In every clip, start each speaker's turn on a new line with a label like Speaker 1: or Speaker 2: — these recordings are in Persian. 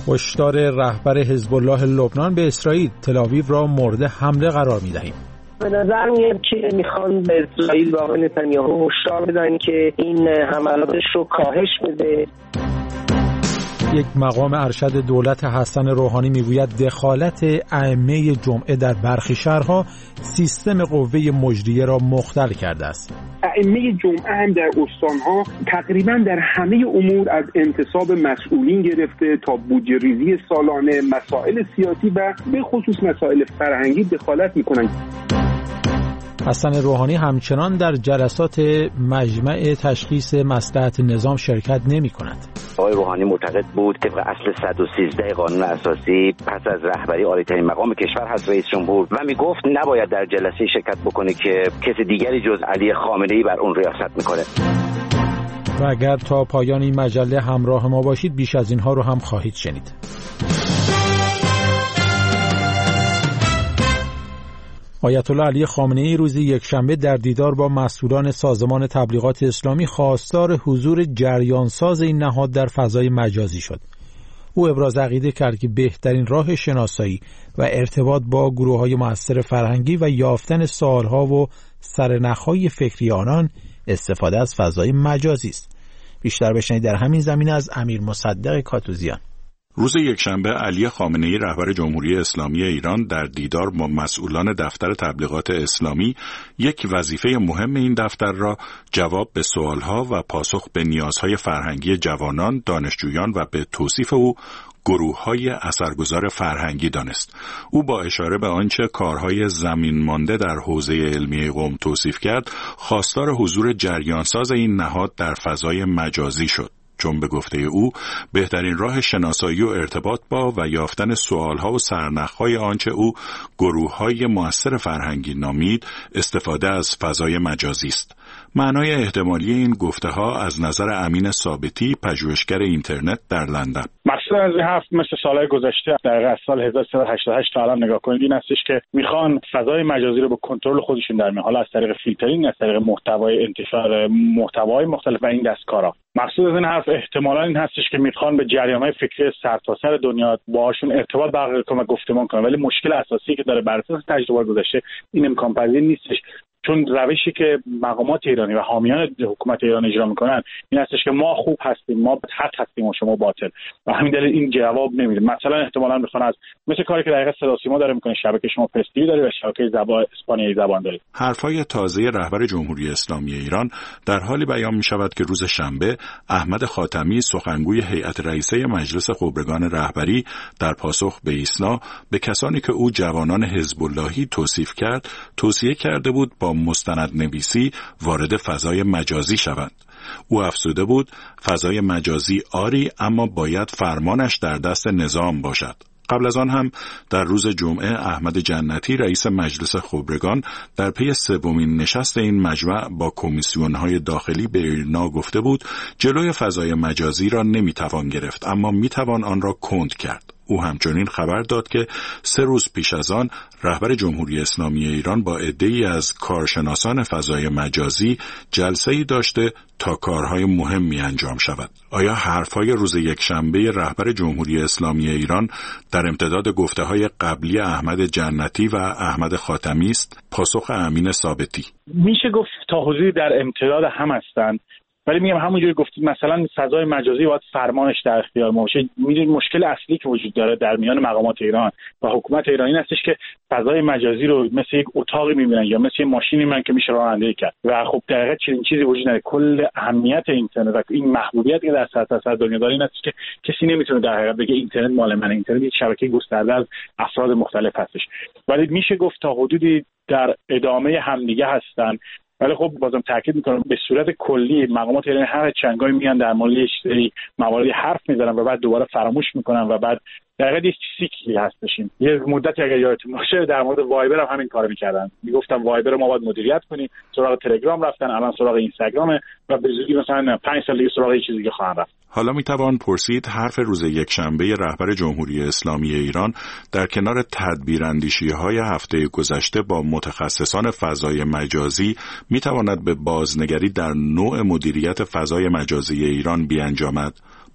Speaker 1: هشدار رهبر حزب الله لبنان به اسرائیل، تل‌آویو را مورد حمله قرار می‌دهیم.
Speaker 2: به نظر میاد که میخوان به اسرائیل و آقای نتانیاهو هشدار بدن که این حملاتش رو کاهش بده.
Speaker 1: یک مقام ارشد دولت حسن روحانی میگوید دخالت ائمه جمعه در برخی شهرها سیستم قوه مجریه را مختل کرده است.
Speaker 3: ائمه جمعه هم در استانها تقریبا در همه امور از انتصاب مسئولین گرفته تا بودجه ریزی سالانه، مسائل سیاسی و به خصوص مسائل فرهنگی دخالت میکنند.
Speaker 1: حسن روحانی همچنان در جلسات مجمع تشخیص مصلحت نظام شرکت نمی کند.
Speaker 4: آقای روحانی معتقد بود طبق اصل 113 قانون اساسی پس از رهبری عالی‌ترین مقام کشور هست رئیس جمهور و می گفت نباید در جلسه شرکت بکنه که کسی دیگری جز علی خامنه‌ای بر اون ریاست میکنه.
Speaker 1: و اگر تا پایان این مجله همراه ما باشید بیش از اینها رو هم خواهید شنید. آیت الله علی خامنه‌ای روز یکشنبه در دیدار با مسئولان سازمان تبلیغات اسلامی خواستار حضور جریانساز این نهاد در فضای مجازی شد. او ابراز عقیده کرد که بهترین راه شناسایی و ارتباط با گروه‌های مؤثر فرهنگی و یافتن سوال‌ها و سرنخ‌های فکری آنان استفاده از فضای مجازی است. بیشتر بشنوید در همین زمینه از امیر مصدق کاتوزیان.
Speaker 5: روز یکشنبه علی خامنه‌ای رهبر جمهوری اسلامی ایران در دیدار با مسئولان دفتر تبلیغات اسلامی یک وظیفه مهم این دفتر را جواب به سوالها و پاسخ به نیازهای فرهنگی جوانان، دانشجویان و به توصیف او گروه‌های اثرگذار فرهنگی دانست. او با اشاره به آنچه کارهای زمین مانده در حوزه علمی قم توصیف کرد، خواستار حضور جریانساز این نهاد در فضای مجازی شد. چون به گفته او بهترین راه شناسایی و ارتباط با و یافتن سوالها و سرنخهای آنچه او گروه‌های مؤثر فرهنگی نامید استفاده از فضای مجازی است. معنای احتمالی این گفته‌ها از نظر امین ثابتی، پژوهشگر اینترنت در لندن.
Speaker 6: مقصود از این حرف مثل سالهای گذشته در سال 1388 تا الان نگاه کنید این هستش که میخوان فضای مجازی رو به کنترل خودشون در میارن، حالا از طریق فیلترینگ، از طریق محتوای انتشار محتوای مختلف و این دستکارا. مقصود از این حرف احتمالاً این هستش که میخوان به جریان‌های فکری سرتاسر دنیا باهاشون ارتباط برقرار کنن و گفتمان کنن، ولی مشکل اساسی که داره بر اساس تجربه گذشته این امکان پذیر نیستش. چون روشی که مقامات ایرانی و حامیان حکومت ایران اجرا میکنن این هستش که ما خوب هستیم، ما حق هستیم و شما باطل، و همین دلیل این جواب نمیده. مثلا احتمالاً میخوان از مثل کاری که دقیقاً صدا سیما داره میکنه، شبکه شما پرس تیوی داره و شبکه اسپانیایی زبان داره.
Speaker 5: حرفای تازه رهبر جمهوری اسلامی ایران در حالی بیان میشود که روز شنبه احمد خاتمی سخنگوی هیئت رئیسه مجلس خبرگان رهبری در پاسخ به ایسنا به کسانی که او جوانان حزب اللهی توصیف کرد توصیه کرده بود با مستندنویسی وارد فضای مجازی شوند. او افزوده بود فضای مجازی آری، اما باید فرمانش در دست نظام باشد. قبل از آن هم در روز جمعه احمد جنتی رئیس مجلس خبرگان در پی سومین نشست این مجمع با کمیسیون‌های داخلی به ایرنا گفته بود جلوی فضای مجازی را نمیتوان گرفت، اما میتوان آن را کند کرد. او همچنین خبر داد که 3 روز پیش از آن رهبر جمهوری اسلامی ایران با عده‌ای از کارشناسان فضای مجازی جلسه‌ای داشته تا کارهای مهمی انجام شود. آیا حرفهای روز یکشنبه رهبر جمهوری اسلامی ایران در امتداد گفته‌های قبلی احمد جنتی و احمد خاتمی است؟ پاسخ امین ثابتی:
Speaker 6: میشه گفت تا حدودی در امتداد هم هستند، ولی میگم همونجوری گفتید مثلا فضای مجازی باید فرمانش در اختیار ما باشه. میدونید مشکل اصلی که وجود داره در میان مقامات ایران و حکومت ایران این هستش که فضای مجازی رو مثل یک اتاقی میبینن یا مثل یک ماشینی میبینن که میشه رانندگی کرد و خب در حقیقت چنین چیزی وجود نداره. کل اهمیت اینترنت و این محبوبیت که در سرتاسر دنیا داره این هستش که کسی نمیتونه در حقیقت بگه اینترنت مال منه. اینترنت یک شبکه گسترده از افراد مختلف هستش، ولی میشه گفت تا حدودی در ادامه همدیگه هستن. ولی خب بازم تاکید میکنم به صورت کلی مقامات ایرانی هر چندگاهی میان در مورد یک سری مواردی حرف میزنن و بعد دوباره فراموش میکنن و بعد در واقع یک سیکلی هستشیم. یه مدتی اگر یادتون باشه در مورد وایبر هم همین کارو میکردن، میگفتن وایبر ما باید مدیریت کنیم، سراغ تلگرام رفتن، الان سراغ اینستاگرام و به زودی مثلا 5 سال دیگه سراغ چیزی دیگه خواهند رفت.
Speaker 5: حالا میتوان پرسید حرف روز یکشنبه رهبر جمهوری اسلامی ایران در کنار تدبیراندیشی‌های هفته گذشته با متخصصان فضای مجازی میتواند به بازنگری در نوع مدیریت فضای مجازی ایران بیانجامد؟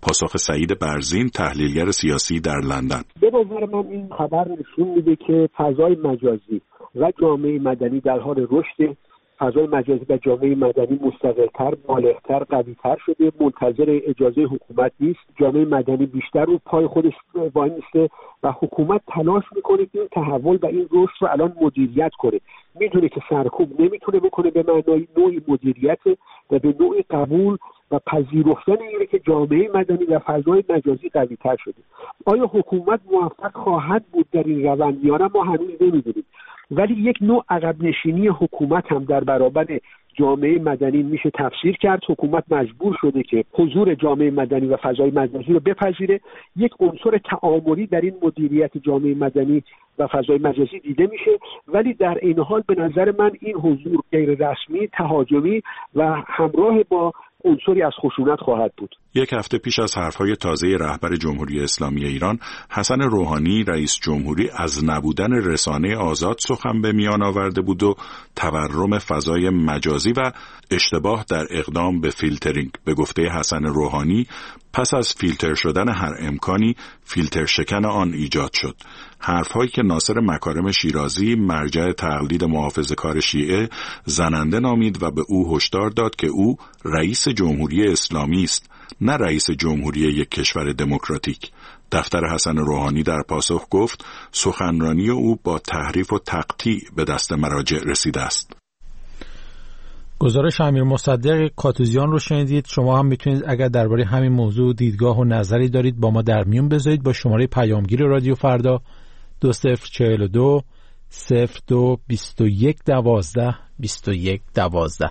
Speaker 5: پاسخ سعید برزین، تحلیلگر سیاسی در لندن.
Speaker 7: به نظر من این خبر نشون میده که فضای مجازی و جامعه مدنی در حال رشد. فضای مجازی و جامعه مدنی مستقل‌تر، بالغ‌تر، قوی‌تر شده، منتظر اجازه حکومت نیست. جامعه مدنی بیشتر رو پای خودش وای میسته و حکومت تلاش میکنه که این تحول و این رشد رو الان مدیریت کنه. میدونه که سرکوب نمیتونه بکنه به معنای نوعی مدیریت و به نوعی قبول و پذیرفتن اینه که جامعه مدنی و فضای مجازی قوی‌تر شده. آیا حکومت موفق خواهد بود در این روند یا نه ما هنوز نمیدونیم. ولی یک نوع عقب نشینی حکومت هم در برابر جامعه مدنی میشه تفسیر کرد. حکومت مجبور شده که حضور جامعه مدنی و فضای مجازی رو بپذیره. یک عنصر تعاملی در این مدیریت جامعه مدنی و فضای مجازی دیده میشه، ولی در این حال به نظر من این حضور غیر رسمی، تهاجمی و همراه با عنصری از خشونت خواهد بود.
Speaker 5: یک هفته پیش از حرفهای تازه رهبر جمهوری اسلامی ایران حسن روحانی رئیس جمهوری از نبودن رسانه آزاد سخن به میان آورده بود و تورم فضای مجازی و اشتباه در اقدام به فیلترینگ. به گفته حسن روحانی پس از فیلتر شدن هر امکانی فیلتر شکن آن ایجاد شد. حرفهایی که ناصر مکارم شیرازی مرجع تقلید محافظه‌کار شیعه زننده نامید و به او هشدار داد که او رئیس جمهوری اسلامی است، نه رئیس جمهوری یک کشور دموکراتیک. دفتر حسن روحانی در پاسخ گفت سخنرانی او با تحریف و تقطیع به دست مراجع رسیده است.
Speaker 1: گزارش امیر مصدق کاتوزیان رو شنیدید. شما هم میتونید اگر درباره همین موضوع دیدگاه و نظری دارید با ما در میون بذارید با شماره پیامگیر رادیو فردا 2042 02 21 12 21 12.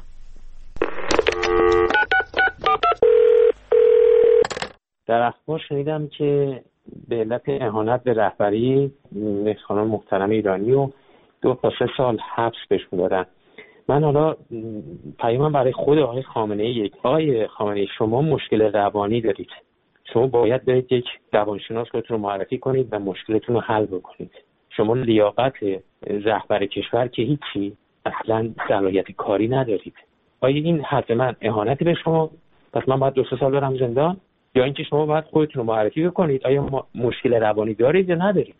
Speaker 8: در اخبار شنیدم که به علت اهانت به رهبری خانم محترم ایرانی و 2 تا 3 سال حبس بهش دادن. من حالا پیامم برای خود آقای خامنه‌ای، آقای خامنه‌ای شما مشکل روانی دارید، شما باید برید یک روانشناس خودتون رو معرفی کنید و مشکلتون رو حل بکنید. شما لیاقت رهبر کشور که هیچی، اصلا صلاحیت کاری ندارید. آیا این حرف من اهانتی به شما؟ پس من باید 2 سال برم زندان؟ یا اینکه شما باید خودتون رو معرفی بکنید آیا مشکل روانی دارید یا ندارید؟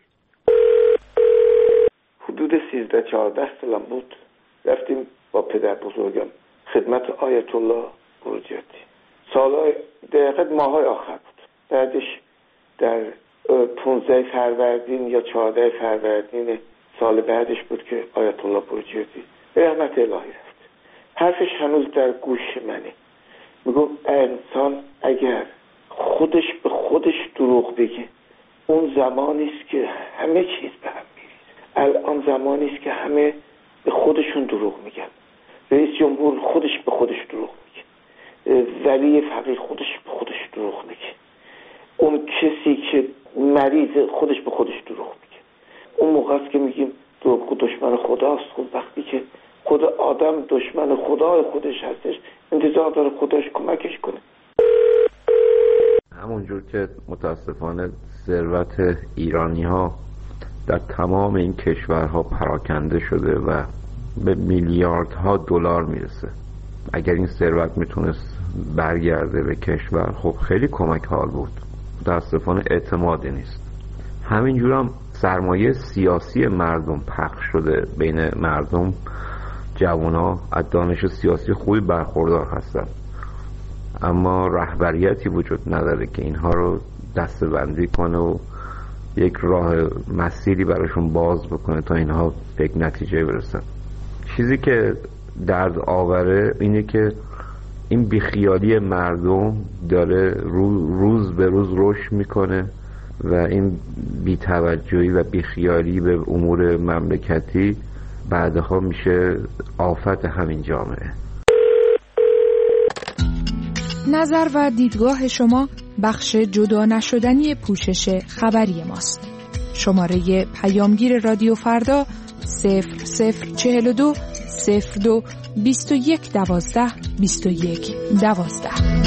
Speaker 9: حدود 13-14 سالم بود، رفتیم با پدر بزرگم خدمت آیت الله بروجردی. سالهای دقیقاً ماهای آخر بود. بعدش در 15 فروردین یا 14 فروردین سال بعدش بود که آیت الله بروجردی رحمت الهی رفت. حرفش هنوز در گوش منه. میگم انسان اگر خودش به خودش دروغ بگه اون زمانی است که همه چیز به هم میریزه. الان زمانی است که همه به خودشون دروغ میگن. رئیس جمهور خودش به خودش دروغ میگه، ولی فقیه خودش به خودش دروغ میگه، اون کسی که مریض خودش به خودش دروغ میگه. اون موقع است که میگیم دروغ دشمن خداست. خب وقتی که خود آدم دشمن خدای خودش هستش انتظار داره خداش کمکش کنه.
Speaker 10: همونجور که متاسفانه ثروت ایرانی ها در تمام این کشورها پراکنده شده و به میلیاردها دلار میرسه، اگر این ثروت میتونست برگرده به کشور خب خیلی کمک حال بود. متاسفانه اعتمادی نیست. همینجور هم سرمایه سیاسی مردم پخش شده بین مردم. جوانا از دانش سیاسی خوبی برخوردار هستن اما رهبریتی وجود نداره که اینها رو دسته‌بندی کنه و یک راه مسیری براشون باز بکنه تا اینها به یک نتیجه برسن. چیزی که درد آوره اینه که این بیخیالی مردم داره روز به روز رشد میکنه و این بی‌توجهی و بیخیالی به امور مملکتی بعدها میشه آفت همین جامعه.
Speaker 11: نظر و دیدگاه شما بخش جدا نشدنی پوشش خبری ماست. شماره پیامگیر رادیو فردا 0042 02 21 12 21 12.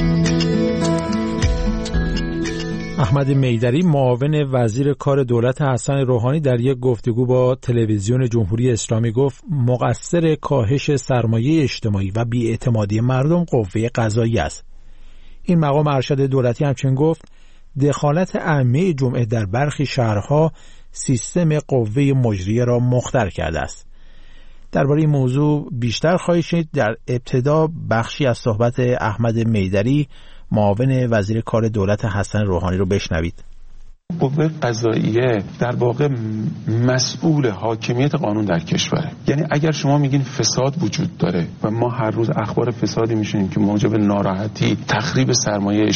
Speaker 1: احمد میدری معاون وزیر کار دولت حسن روحانی در یک گفتگو با تلویزیون جمهوری اسلامی گفت مقصر کاهش سرمایه اجتماعی و بی‌اعتمادی مردم قوه قضاییه است. این مقام ارشد دولتی همچنین گفت دخالت ائمه جمعه در برخی شهرها سیستم قوه مجریه را مختل کرده است. درباره این موضوع بیشتر خواهید شنید. در ابتدا بخشی از صحبت احمد میدری معاون وزیر کار دولت حسن روحانی رو بشنوید.
Speaker 12: قوه قضاییه در واقع مسئول حاکمیت قانون در کشوره. یعنی اگر شما میگین فساد وجود داره و ما هر روز اخبار فسادی میشنیم که موجب ناراحتی، تخریب سرمایه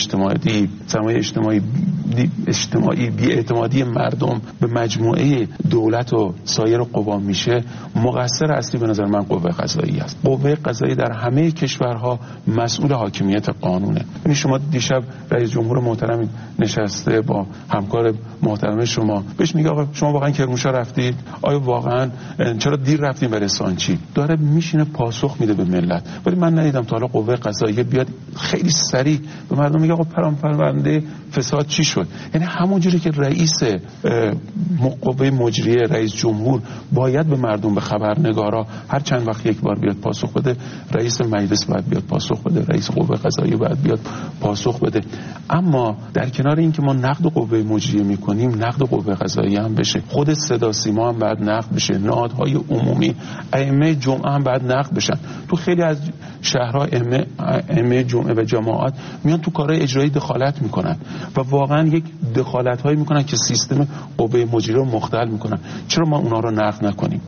Speaker 12: اجتماعی، بی‌اعتمادی مردم به مجموعه دولت و سایر قوا میشه، مقصر اصلی به نظر من قوه قضاییه است. قوه قضاییه در همه کشورها مسئول حاکمیت قانونه. یعنی شما دیشب رئیس جمهور محترم نشسته با همکار محترم شما، بهش میگه آقا شما واقعا کرمانشاه رفتید؟ آیا واقعا چرا دیر رفتیم برای سانچی؟ داره میشینه پاسخ میده به ملت. ولی من ندیدم تا حالا قوه قضاییه بیاد خیلی سریع به مردم میگه آقا پرونده فساد چی شد. یعنی همونجوری که رئیس قوه مجریه، رئیس جمهور باید به مردم، به خبرنگارا هر چند وقت یک بار بیاد پاسخ بده، رئیس مجلس باید بیاد پاسخ بده، رئیس قوه قضاییه باید بیاد پاسخ بده. اما در کنار اینکه ما نقد قوه مجریه میکنیم، نقد قوه قضاییه هم بشه. خود صدا سیما هم باید نقد بشه، نهادهای عمومی، ائمه جمعه هم باید نقد بشن. تو خیلی از شهرها ائمه جمعه و جماعات میان تو کارهای اجرایی دخالت میکنن و واقعا یک دخالت‌هایی میکنن که سیستم قوه مجریه رو مختل میکنن. چرا ما اونا رو نقد نکنیم؟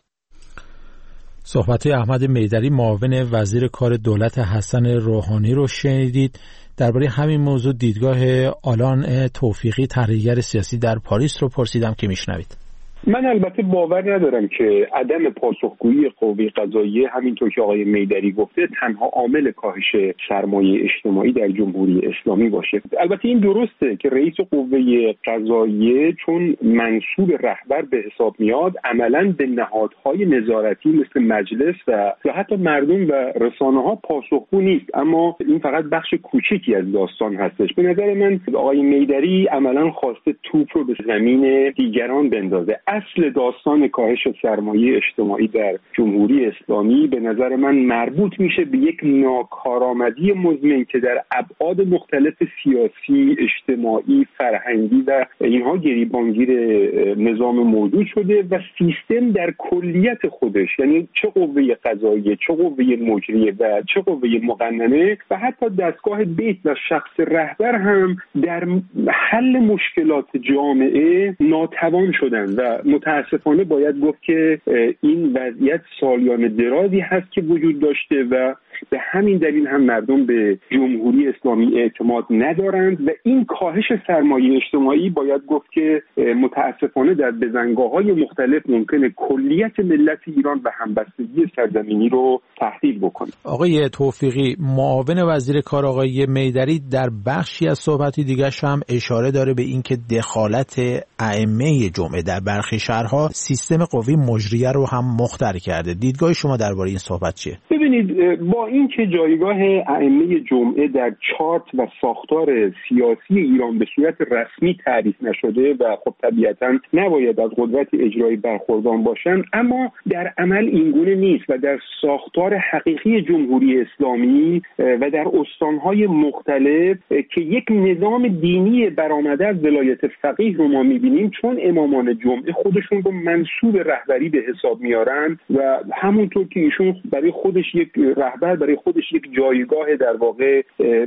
Speaker 1: صحبت احمد میدری معاون وزیر کار دولت حسن روحانی رو شنیدید. درباره همین موضوع دیدگاه آلان توفیقی، تحلیلگر سیاسی در پاریس رو پرسیدم که میشنوید.
Speaker 3: من البته باور ندارم که عدم پاسخگویی قوه قضاییه همینطور که آقای میدری گفته تنها عامل کاهش سرمایه اجتماعی در جمهوری اسلامی باشه. البته این درسته که رئیس قوه قضاییه چون منصوب رهبر به حساب میاد عملاً به نهادهای نظارتی مثل مجلس و حتی مردم و رسانه‌ها پاسخگو نیست، اما این فقط بخش کوچکی از داستان هستش. به نظر من آقای میدری عملاً خواسته توپ رو به زمین دیگران بندازه. اصل داستان کاهش سرمایه اجتماعی در جمهوری اسلامی به نظر من مربوط میشه به یک ناکارآمدی مزمن که در ابعاد مختلف سیاسی، اجتماعی، فرهنگی و اینها گریبانگیر نظام موجود شده و سیستم در کلیت خودش، یعنی چه قوه قضاییه، چه قوه مجریه و چه قوه مقننه و حتی دستگاه بیت و شخص رهبر هم در حل مشکلات جامعه ناتوان شدن و متاسفانه باید گفت که این وضعیت سالیان درازی هست که وجود داشته و به همین دلیل هم مردم به جمهوری اسلامی اعتماد ندارند و این کاهش سرمایه اجتماعی باید گفت که متاسفانه در بزنگاه‌های مختلف ممکنه کلیت ملت ایران و همبستگی سرزمینی رو تهدید بکنه.
Speaker 1: آقای توفیقی، معاون وزیر کار آقای میدری در بخشی از صحبتی دیگرش هم اشاره داره به اینکه دخالت ائمه جمعه در برخی شهرها سیستم قوی مجریه رو هم مختل کرده. دیدگاه شما درباره این صحبت چیه؟
Speaker 3: ببینید، با اینکه جایگاه ائمه جمعه در چارت و ساختار سیاسی ایران به صورت رسمی تعریف نشده و خب طبیعتاً نباید از قدرت اجرایی برخوردار باشند، اما در عمل اینگونه نیست و در ساختار حقیقی جمهوری اسلامی و در استانهای مختلف که یک نظام دینی برآمده از ولایت فقیه رو ما می‌بینیم، چون امامان جمعه خودشون رو منصوب رهبری به حساب میارن و همونطور که ایشون برای خودش یک رهبر، برای خودش یک جایگاه در واقع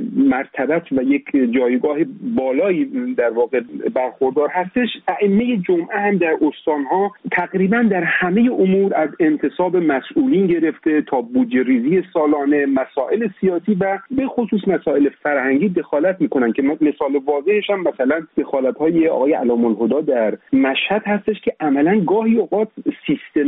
Speaker 3: مرتبت و یک جایگاه بالایی در واقع برخوردار هستش، ائمه جمعه هم در استانها تقریبا در همه امور از انتصاب مسئولین گرفته تا بودجه ریزی سالانه، مسائل سیاسی و به خصوص مسائل فرهنگی دخالت میکنن که مثال واضحش هم مثلا دخالت‌های آقای علام الهدی در مشهد هستش که عملاً گاهی اوقات سیستم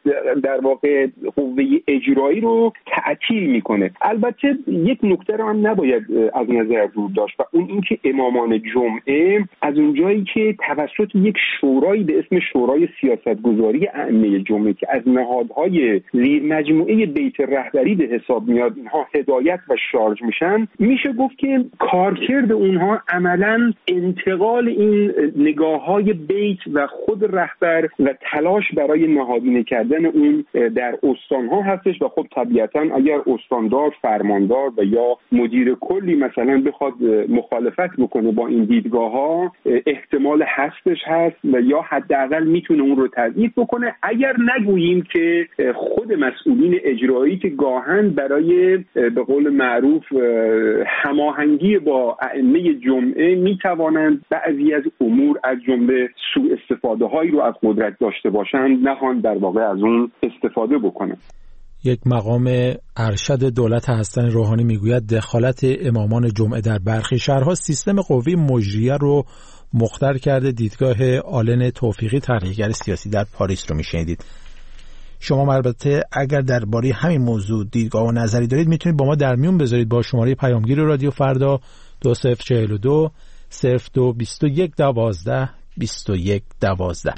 Speaker 3: در واقع قوه اجرایی رو تعطیل میکنه. البته یک نکته رو هم نباید از نظر دور داشت و اون اینکه امامان جمعه از اونجایی که توسط یک شورایی به اسم شورای سیاستگذاری ائمه جمعه که از نهادهای زیر مجموعه بیت رهبری به حساب میاد، اینها هدایت و شارژ میشن، میشه گفت که کارکرد اونها عملاً انتقال این نگاه‌های بیت و خود رهبر و تلاش برای نهادینه کردن اون در استانها هستش و خب طبیعتاً اگر استاندار، فرماندار و یا مدیر کلی مثلا بخواد مخالفت بکنه با این دیدگاه‌ها، احتمال هستش هست و یا حداقل میتونه اون رو تضعیف بکنه، اگر نگوییم که خود مسئولین اجرایی که گاهن برای به قول معروف هماهنگی با ائمه جمعه میتوانند بعضی از امور از جمله سوء استفاده هایی رو از قدرت داشته باشند، نخوان در واقع از اون استفاده بکنند.
Speaker 1: یک مقام ارشد دولت حسن روحانی میگوید دخالت امامان جمعه در برخی شهرها سیستم قوی مجریه رو مختل کرده. دیدگاه آلن توفیقی، تحلیلگر سیاسی در پاریس رو میشنیدید. شما البته اگر درباره همین موضوع دیدگاه و نظری دارید میتونید با ما در میون بذارید با شماره پیامگیر رادیو فردا 2042 02 21 12 21 12.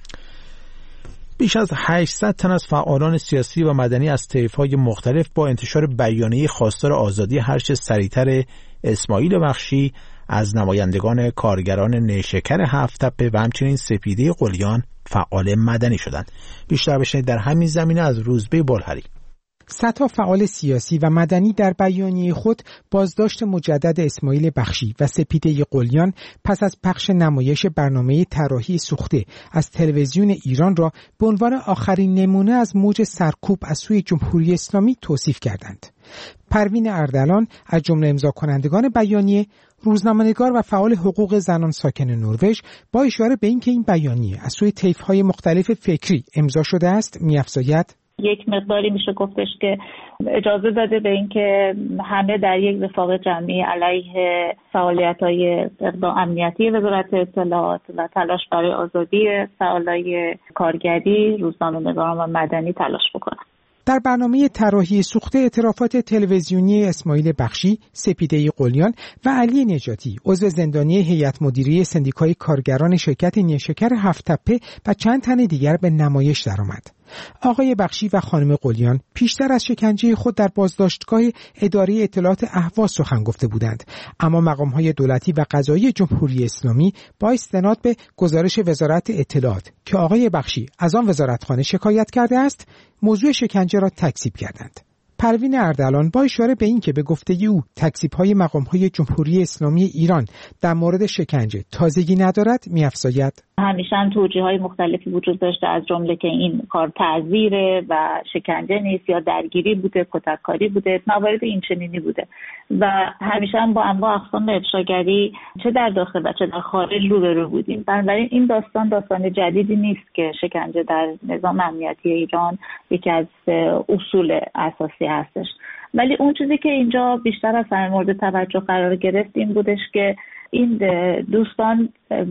Speaker 1: بیش از 800 تن از فعالان سیاسی و مدنی از طیف‌های مختلف با انتشار بیانیه خواستار آزادی هرچه سریعتر اسماعیل بخشی از نمایندگان کارگران نیشکر هفت تپه و همچنین سپیده قلیان فعال مدنی شدند. بیشتر بشنید در همین زمینه از روزبه بلهری.
Speaker 13: صدها فعال سیاسی و مدنی در بیانیه خود بازداشت مجدد اسماعیل بخشی و سپیده قلیان پس از پخش نمایش برنامه طراحی سوخته از تلویزیون ایران را به عنوان آخرین نمونه از موج سرکوب از سوی جمهوری اسلامی توصیف کردند. پروین اردلان از جمله امضا کنندگان بیانیه، روزنامه‌نگار و فعال حقوق زنان ساکن نروژ، با اشاره به اینکه این بیانیه از سوی طیف‌های مختلف فکری امضا شده است می‌افزاید:
Speaker 14: یک مقداری میشه گفتش که اجازه داده به اینکه همه در یک وفاق جمعی علیه فعالیت‌های اقدام امنیتی وزارت اطلاعات و تلاش برای آزادی فعالای کارگری، روزنامه‌نگاران و مدنی تلاش بکنن.
Speaker 13: در برنامه طراحی سوخته اعترافات تلویزیونی اسماعیل بخشی، سپیده قلیان و علی نجاتی، عضو زندانی هیئت مدیره سندیکای کارگران شرکت نیشکر هفت تپه و چند تن دیگر به نمایش درآمد. آقای بخشی و خانم قلیان پیشتر از شکنجه خود در بازداشتگاه اداره اطلاعات اهواز سخن گفته بودند، اما مقام‌های دولتی و قضایی جمهوری اسلامی با استناد به گزارش وزارت اطلاعات که آقای بخشی از آن وزارتخانه شکایت کرده است، موضوع شکنجه را تکذیب کردند. پروین اردلان با اشاره به این که به گفته او تکذیب‌های مقام‌های جمهوری اسلامی ایران در مورد شکنجه تازگی ندارد می‌افزاید:
Speaker 14: همیشه هم توجیه‌های مختلفی وجود داشته، از جمله که این کار تعزیره و شکنجه نیست یا درگیری بوده، کتککاری بوده، موارد این چنینی بوده و همیشه هم با انواع اقسام افشاگری چه در داخل و چه در خارج روبرو بودیم. بنابراین این داستان جدیدی نیست که شکنجه در نظام امنیتی ایران یکی از اصول اساسی هستش. ولی اون چیزی که اینجا بیشتر از همه مورد توجه قرار گرفت این بودش که این دوستان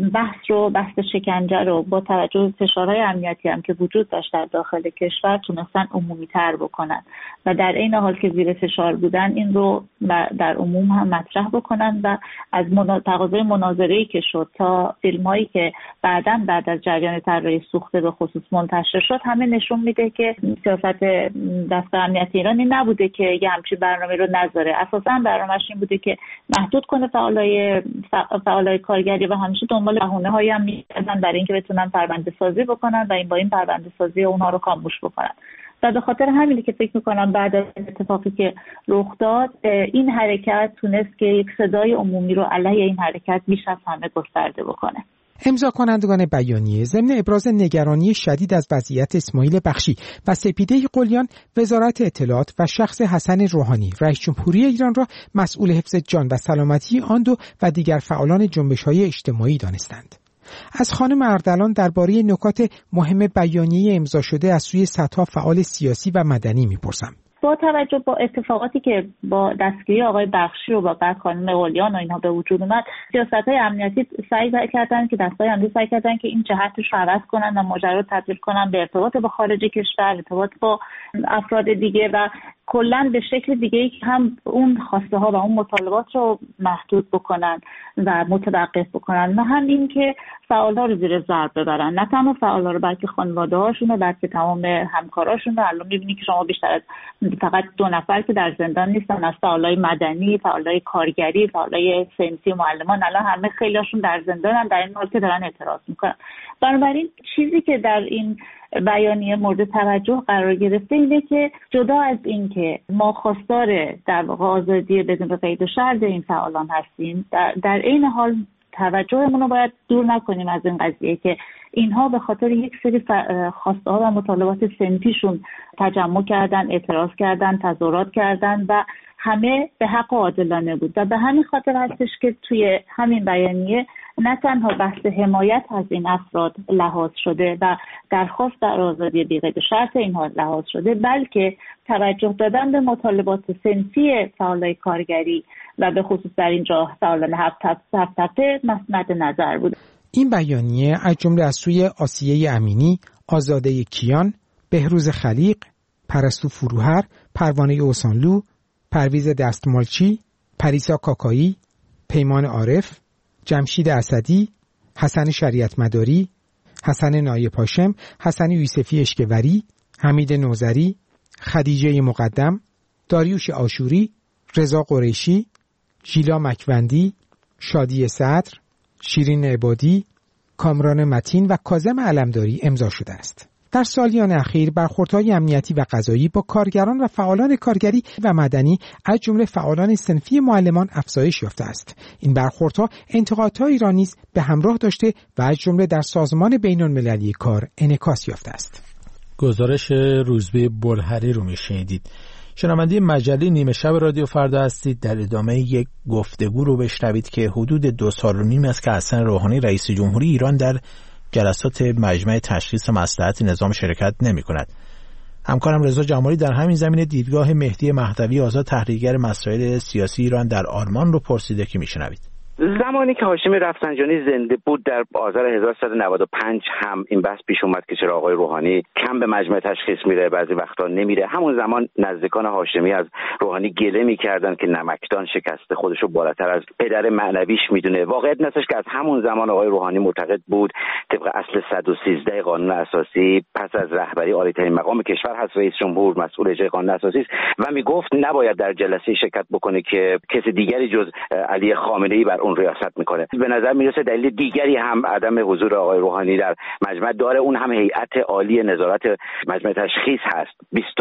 Speaker 14: بحث شکنجه رو با توجه به فشارهای امنیتی هم که وجود داشت در داخل کشور تونستن عمومی تر بکنن و در این حال که زیر فشار بودن این رو در عموم هم مطرح بکنن و از تقاضای مناظره‌ای که شد تا فیلم‌هایی که بعد از جریان طراحی سوخته به خصوص منتشر شد همه نشون میده که سیاست دستگاه امنیتی ایرانی نبوده که یه همچین برنامه رو نذاره. اساساً برنامه‌اش این بوده که محدود کنه فعالای کارگری و همیشه دنبال بهونه‌هایی هم می‌کردن برای اینکه بتونن پرونده سازی بکنن و این با این پرونده سازی اونها رو خاموش بکنن. و به خاطر همینه که فکر می‌کنم بعد از اتفاقی که رخ داد این حرکت تونست که یک صدای عمومی رو علیه این حرکت بیش از همه گسترده بکنه.
Speaker 13: امضا کنندگان بیانیه ضمن ابراز نگرانی شدید از وضعیت اسماعیل بخشی و سپیده قلیان، وزارت اطلاعات و شخص حسن روحانی رئیس جمهوری ایران را مسئول حفظ جان و سلامتی آن دو و دیگر فعالان جنبش‌های اجتماعی دانستند. از خانم اردلان درباره نکات مهم بیانیه امضا شده از سوی صدها فعال سیاسی و مدنی می‌پرسم.
Speaker 14: با توجه با اتفاقاتی که با دستگیری آقای بخشی و با بعد خانم قلیان و اینها به وجود اومد، سیاست‌های امنیتی سعی کردن که دستگاه امنیتی سعی کردن که این جهتش رو عوض کنن و ماجرا رو تبدیل کنن به ارتباط با خارج کشور، ارتباط با افراد دیگه و کلاً به شکل دیگه‌ای که هم اون خواسته ها و اون مطالبات رو محدود بکنن و متوقف بکنن، نه هم این که فعال‌ها رو زیر ضرب ببرن، نه تنها فعال‌ها رو بلکه خانواده‌هاشون و بلکه تمام همکاراشون رو. الان می‌بینی که شما بیشتر از فقط 2 نفر که در زندان نیستن، از فعالای مدنی، فعالای کارگری، فعالای صنفی، معلمان، الان همه خیلی‌هاشون در زندانن، در این حال که دارن اعتراض میکنن. بنابراین چیزی که در این بیانیه مورد توجه قرار گرفته اینه که جدا از این که ما خواستار در واقع آزادی بدون قید و شرط این فعالان هستیم، در عین حال توجهمون رو باید دور نکنیم از این قضیه که اینها به خاطر یک سری خواسته ها و مطالبات صنفیشون تجمع کردن، اعتراض کردن، تظاهرات کردن و همه به حق عادلانه بود و به همین خاطر هستش که توی همین بیانیه نه تنها بحث حمایت از این افراد لحاظ شده و درخواست در آزادی بی قید و شرط اینها لحاظ شده، بلکه توجه دادن به مطالبات صنفی فعالای کارگری و به خصوص در اینجا فعالان هفت تپه مسند نظر بود.
Speaker 13: این بیانیه از جمله از سوی آسیه امینی، آزاده کیان، بهروز خلیق، پرستو فروهر، پروانه اوسانلو، پرویز دستمالچی، پریسا کاکایی، پیمان عارف، جمشید اسدی، حسن شریعت مداری، حسن نایب هاشم، حسن یوسفی اشکوری، حمید نوذری، خدیجه مقدم، داریوش آشوری، رضا قریشی، ژیلا مکوندی، شادی صدر، شیرین عبادی، کامران متین و کاظم علمداری امضا شده است. در سالیان اخیر برخوردهای امنیتی و قضایی با کارگران و فعالان کارگری و مدنی از جمله فعالان صنفی معلمان افزایش یافته است. این برخوردها انتقادهایی را نیز به همراه داشته و از جمله در سازمان بین‌المللی کار انعکاس یافته است.
Speaker 1: گزارش روزبه بلهری رو میشنیدید. شنونده مجله نیمه شب رادیو فردا هستید. در ادامه یک گفتگو رو بشنوید که حدود 2 سال و نیم است که حسن روحانی رئیس جمهوری ایران در جلسات مجمع تشخیص مصلحت نظام شرکت نمی کند. همکارم رضا جمالی در همین زمینه دیدگاه مهدی مهدوی آزاد تحلیلگر مسائل سیاسی ایران در آلمان رو پرسیده که میشنوید.
Speaker 4: زمانی که هاشمی رفسنجانی زنده بود در آذر 1395 هم این بحث پیش اومد که چرا آقای روحانی کم به مجمع تشخیص میره، بعضی وقتا نمیره. همون زمان نزدیکان هاشمی از روحانی گله میکردن که نمکدان شکسته، خودشو بالاتر از پدر معنویش میدونه. واقعیت نستش که از همون زمان آقای روحانی معتقد بود طبق اصل 113 قانون اساسی پس از رهبری عالی‌ترین مقام کشور هست رئیس جمهور، مسئول اجرای قانون اساسی است و میگفت نباید در جلسه شرکت بکنه که کسی دیگری جز علی خامنه‌ای بر اون ریاست میکنه. به نظر میرسه دلیل دیگری هم عدم حضور آقای روحانی در مجمع داره، اون هم هیئت عالی نظارت مجمع تشخیص هست.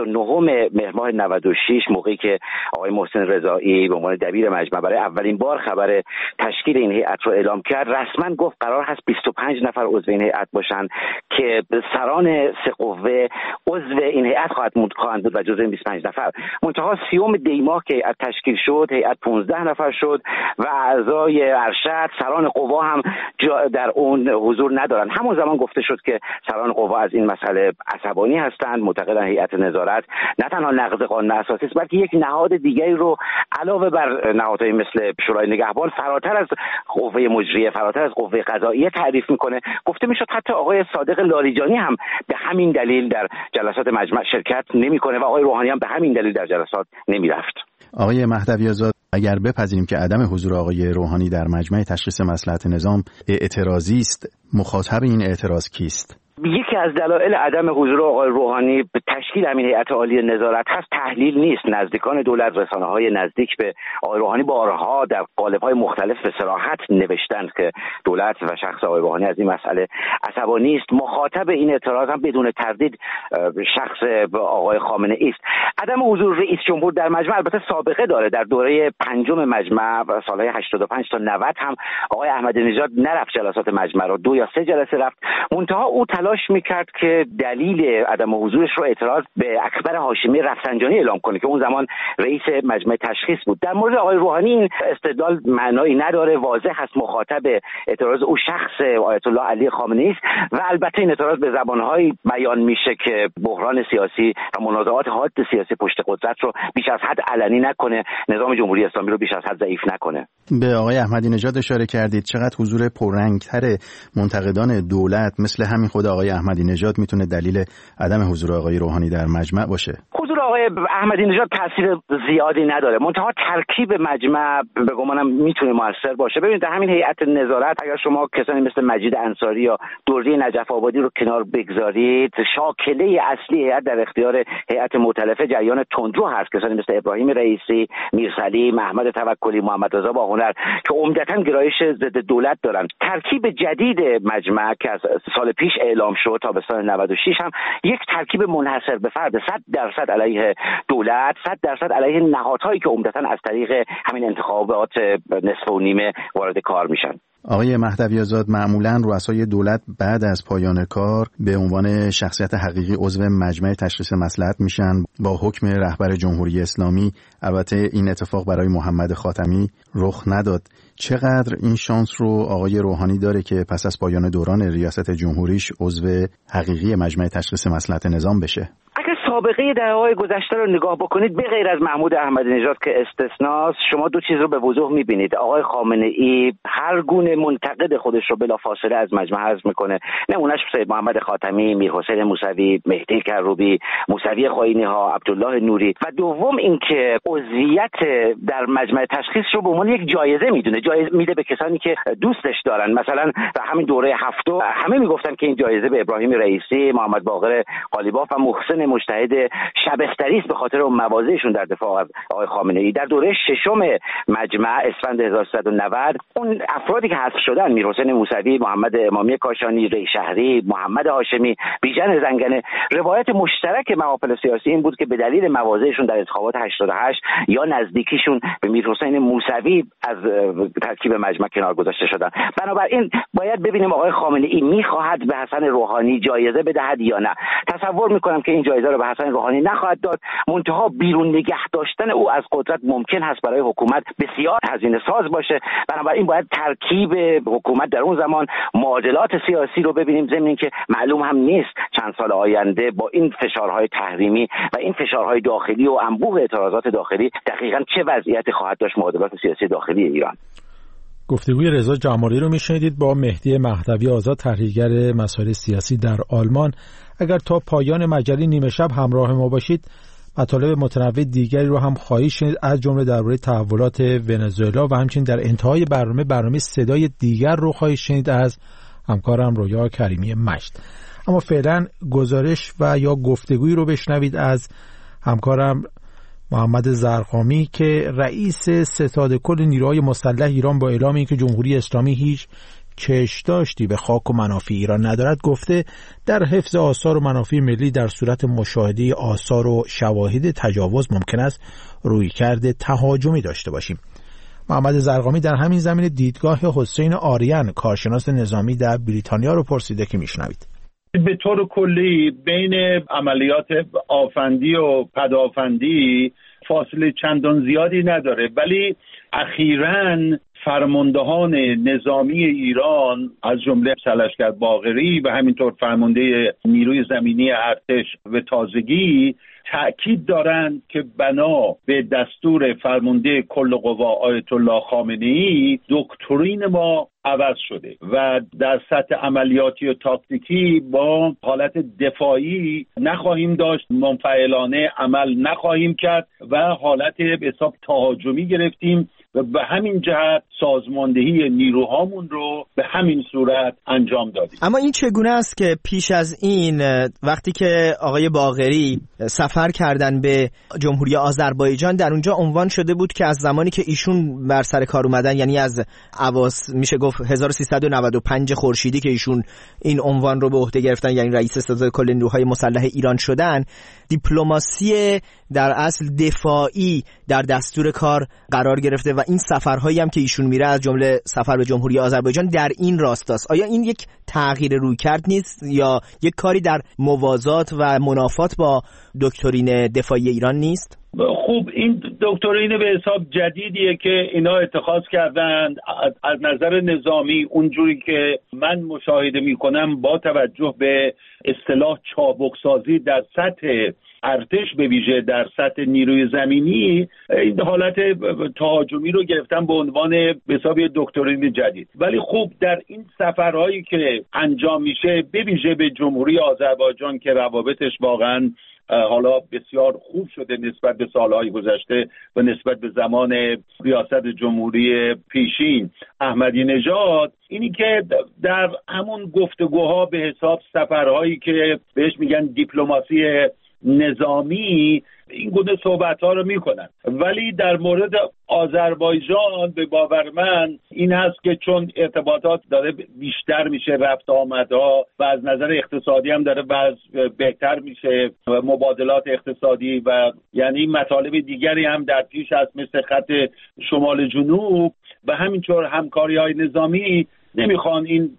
Speaker 4: 29 مهر ماه 96 موقعی که آقای محسن رضایی به عنوان دبیر مجمع برای اولین بار خبر تشکیل این هیئت رو اعلام کرد، رسما گفت قرار هست 25 نفر عضو این هیئت باشن که سران سه قوه عضو این هیئت خواهند بود و جزو این 25 نفر. منتها 30 دی ماه که هیئت تشکیل شد، هیئت 15 نفر شد و اعضای ارشد سران قوا هم در اون حضور ندارن. همون زمان گفته شد که سران قوا از این مسئله عصبانی هستند، معتقدن هیئت نظارت نه تنها نقض قانون اساسی است بلکه یک نهاد دیگری رو علاوه بر نهادهای مثل شورای نگهبان فراتر از قوه مجریه، فراتر از قوه قضاییه تعریف میکنه. گفته میشد حتی آقای صادق لاریجانی هم به همین دلیل در جلسات مجمع شرکت نمیکنه و آقای روحانی هم به همین دلیل در جلسات نمیرفت.
Speaker 15: آقای مهدوی آزاد، اگر بپذیریم که عدم حضور آقای روحانی در مجمع تشخیص مصلحت نظام اعتراضی است، مخاطب این اعتراض کیست؟
Speaker 4: یکی از دلایل عدم حضور آقای روحانی به تشکیل همین هیئت عالی نظارت هست تحلیل نیست. نزدیکان دولت، رسانه‌های نزدیک به آقای روحانی بارها در قالب‌های مختلف به صراحت نوشتند که دولت و شخص آقای روحانی از این مسئله عصبانی است. مخاطب این اعتراض هم بدون تردید شخص آقای خامنه‌ای است. عدم حضور رئیس جمهور در مجمع البته سابقه داره. در دوره پنجم مجمع و سالهای 85 تا 90 هم آقای احمدی نژاد نرفت جلسات مجمع رو، 2 یا 3 جلسه رفت. منتها او تلاش میکرد که دلیل عدم حضورش رو اعتراض به اکبر هاشمی رفسنجانی اعلام کنه که اون زمان رئیس مجمع تشخیص بود. در مورد آقای روحانی این استدلال معنایی نداره، واضح هست مخاطب اعتراض او شخص آیت الله علی خامنه‌ای است و البته این اعتراض به زبان‌های بیان میشه که بحران سیاسی و منازعات حاد سیاسی پشت قدرت رو بیش از حد علنی نکنه، نظام جمهوری اسلامی رو بیش از حد ضعیف نکنه.
Speaker 15: به آقای احمدی نژاد اشاره کردید. چقدر حضور پررنگتر منتقدان دولت مثل همین خود آقای احمدی نژاد میتونه دلیل عدم حضور آقای روحانی در مجمع باشه؟
Speaker 4: حضور آقای احمدی نژاد تاثیر زیادی نداره، منتها ترکیب مجمع به گمانم میتونه موثر باشه. ببینید در همین هیئت نظارت اگر شما کسانی مثل مجید انصاری یا دوری نجف آبادی رو کنار بگذارید، شاکله اصلی هیئت در اختیار هیئت مؤتلفه جریان تندرو هست، کسانی مثل ابراهیم رئیسی، میرسلی، احمد توکلی، محمد رضا باهنر که عمدتاً گرایش ضد دولت دارن. ترکیب جدید مجمع که از سال پیش اعلام شد تابستان 96 هم یک ترکیب منحصر به فرد 100% علیه دولت، 100% علیه نهادهایی که عمدتاً از طریق همین انتخابات نصف و نیمه وارد کار میشن.
Speaker 15: آقای مهدوی آزاد، معمولاً رؤسای دولت بعد از پایان کار به عنوان شخصیت حقیقی عضو مجمع تشخیص مصلحت میشن با حکم رهبر جمهوری اسلامی. البته این اتفاق برای محمد خاتمی رخ نداد. چقدر این شانس رو آقای روحانی داره که پس از پایان دوران ریاست جمهوریش عضو حقیقی مجمع تشخیص مصلحت نظام بشه؟
Speaker 4: اگر سابقه دهه‌های گذشته رو نگاه بکنید به غیر از محمود احمدی نژاد که استثناست، شما دو چیز رو به وضوح می‌بینید. آقای خامنه‌ای هر گونه منتقد خودش رو بلافاصله از مجمع حذف میکنه. نمونهش سید محمد خاتمی، میرحسین موسوی، مهدی کروبی، موسوی خاینی‌ها، عبدالله نوری. و دوم اینکه عضویت در مجمع تشخیص رو به عنوان یک جایزه میدونه، جایزه میده به کسانی که دوستش دارن. مثلا در همین دوره هفتم همه میگفتن که این جایزه به ابراهیم رئیسی، محمد باقر قالیباف و محسن مجتهد شبستری است به خاطر اون مواضعشون در دفاع از آقای خامنه‌ای. در دوره ششم مجمع اسفند 1390 اون افرادی که حذف شدن، میرحسین موسوی، محمد امامی کاشانی، ری شهری، محمد هاشمی، بیژن زنگنه، روایت مشترک محافل سیاسی این بود که به دلیل مواضعشون در انتخابات 88 یا نزدیکیشون به میرحسین موسوی از ترکیب مجمع کنار گذاشته شدن. بنابراین باید ببینیم آقای خامنه‌ای میخواهد به حسن روحانی جایزه بدهد یا نه. تصور میکنم که این جایزه رو به حسن روحانی نخواهد داد، منتها بیرون نگه داشتن او از قدرت ممکن هست برای حکومت بسیار هزینه ساز باشه. بنابراین باید ترکیب حکومت در اون زمان معادلات سیاسی رو ببینیم، ضمن اینکه معلوم هم نیست چند سال آینده با این فشارهای تحریمی و این فشارهای داخلی و انبوه اعتراضات داخلی دقیقاً چه وضعیتی خواهد داشت معادلات سیاسی داخلی ایران.
Speaker 1: گفتگوی رضا جمالی رو میشنیدید با مهدی مهدوی آزاد، تحلیلگر مسائل سیاسی در آلمان. اگر تا پایان مجله نیمه شب همراه ما باشید، مطالب متنوع دیگری رو هم خواهید شنید، از جمله درباره تحولات ونزوئلا و همچنین در انتهای برنامه صدای دیگر رو خواهید شنید از همکارم رویا کریمی مجد. اما فعلا گزارش و یا گفتگویی رو بشنوید از همکارم محمد زرقامی که رئیس ستاد کل نیروهای مسلح ایران با اعلام اینکه جمهوری اسلامی هیچ چشم داشتی به خاک و منافع ایران ندارد، گفته در حفظ آثار و منافع ملی در صورت مشاهده آثار و شواهد تجاوز ممکن است رویکرد تهاجمی داشته باشیم. محمد زرقامی در همین زمینه دیدگاه حسین آریان، کارشناس نظامی در بریتانیا رو پرسیده که میشنوید.
Speaker 6: به طور کلی بین عملیات آفندی و پدآفندی فاصله چندان زیادی نداره، ولی اخیراً فرماندهان نظامی ایران از جمله سرلشکر باقری و همینطور فرمانده نیروی زمینی ارتش به تازگی تأکید دارند که بنا به دستور فرمانده کل قوا آیت الله خامنه‌ای دکترین ما عوض شده و در سطح عملیاتی و تاکتیکی با حالت دفاعی نخواهیم داشت، منفعلانه عمل نخواهیم کرد و حالت به حساب تهاجمی گرفتیم و به همین جهت سازماندهی نیروهامون رو به همین صورت انجام دادیم.
Speaker 16: اما این چگونه است که پیش از این وقتی که آقای باقری سفر کردن به جمهوری آذربایجان، در اونجا عنوان شده بود که از زمانی که ایشون بر سر کار اومدن، یعنی از میشه گفت 1395 خورشیدی که ایشون این عنوان رو به عهده گرفتن، یعنی رئیس ستاد کل نیروهای مسلح ایران شدن، دیپلماسی در اصل دفاعی در دستور کار قرار گرفته و این سفرهایی هم که ایشون میره از جمله سفر به جمهوری آذربایجان در این راستاست. آیا این یک تغییر رویکرد نیست یا یک کاری در موازات و منافات با دکترین دفاعی ایران نیست؟
Speaker 6: خوب، این دکترین به حساب جدیدیه که اینا اتخاذ کردند. از نظر نظامی اونجوری که من مشاهده میکنم با توجه به اصطلاح چابک سازی در سطح ارتش به ویژه در سطح نیروی زمینی، این حالت تهاجمی رو گرفتن به عنوان به حساب دکترین جدید. ولی خوب در این سفرهایی که انجام میشه به ویژه به جمهوری آذربایجان که روابطش واقعا
Speaker 17: حالا بسیار خوب شده نسبت به سالهای گذشته و نسبت به زمان ریاست جمهوری پیشین احمدی نژاد، اینی که در همون گفتگوها به حساب سفرهایی که بهش میگن دیپلماسی نظامی این گونه صحبت‌ها رو میکنن. ولی در مورد آذربایجان به باور من این هست که چون ارتباطات داره بیشتر میشه، رفت آمدها و از نظر اقتصادی هم داره بهتر میشه، مبادلات اقتصادی و یعنی مطالب دیگری هم در پیش هست مثل خط شمال جنوب و همینطور همکاری‌های نظامی، نمیخوان این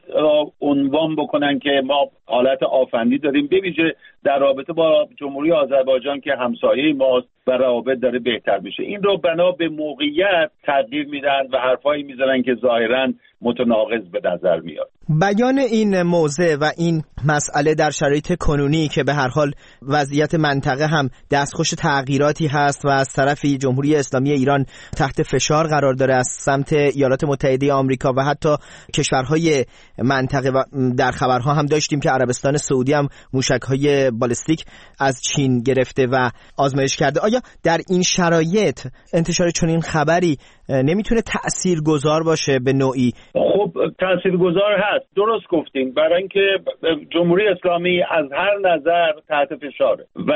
Speaker 17: عنوان بکنن که ما حالت آفندی داریم، به ویژه در رابطه با جمهوری آذربایجان که همسایه ماست و روابط داره بهتر میشه. این رو بنا به موقعیت تغییر میدن و حرفایی میزنن که ظاهراً متناقض به نظر میاد.
Speaker 16: بیان این موضع و این مسئله در شرایط کنونی که به هر حال وضعیت منطقه هم دستخوش تغییراتی هست و از طرفی جمهوری اسلامی ایران تحت فشار قرار داره از سمت ایالات متحده آمریکا و حتی کشورهای منطقه، و در خبرها هم داشتیم که عربستان سعودی هم موشک‌های بالستیک از چین گرفته و آزمایش کرده. آیا در این شرایط انتشار چنین خبری نمیتونه تأثیرگذار باشه به نوعی؟
Speaker 17: خب تأثیرگذار هست، درست گفتین، برای اینکه جمهوری اسلامی از هر نظر تحت فشاره و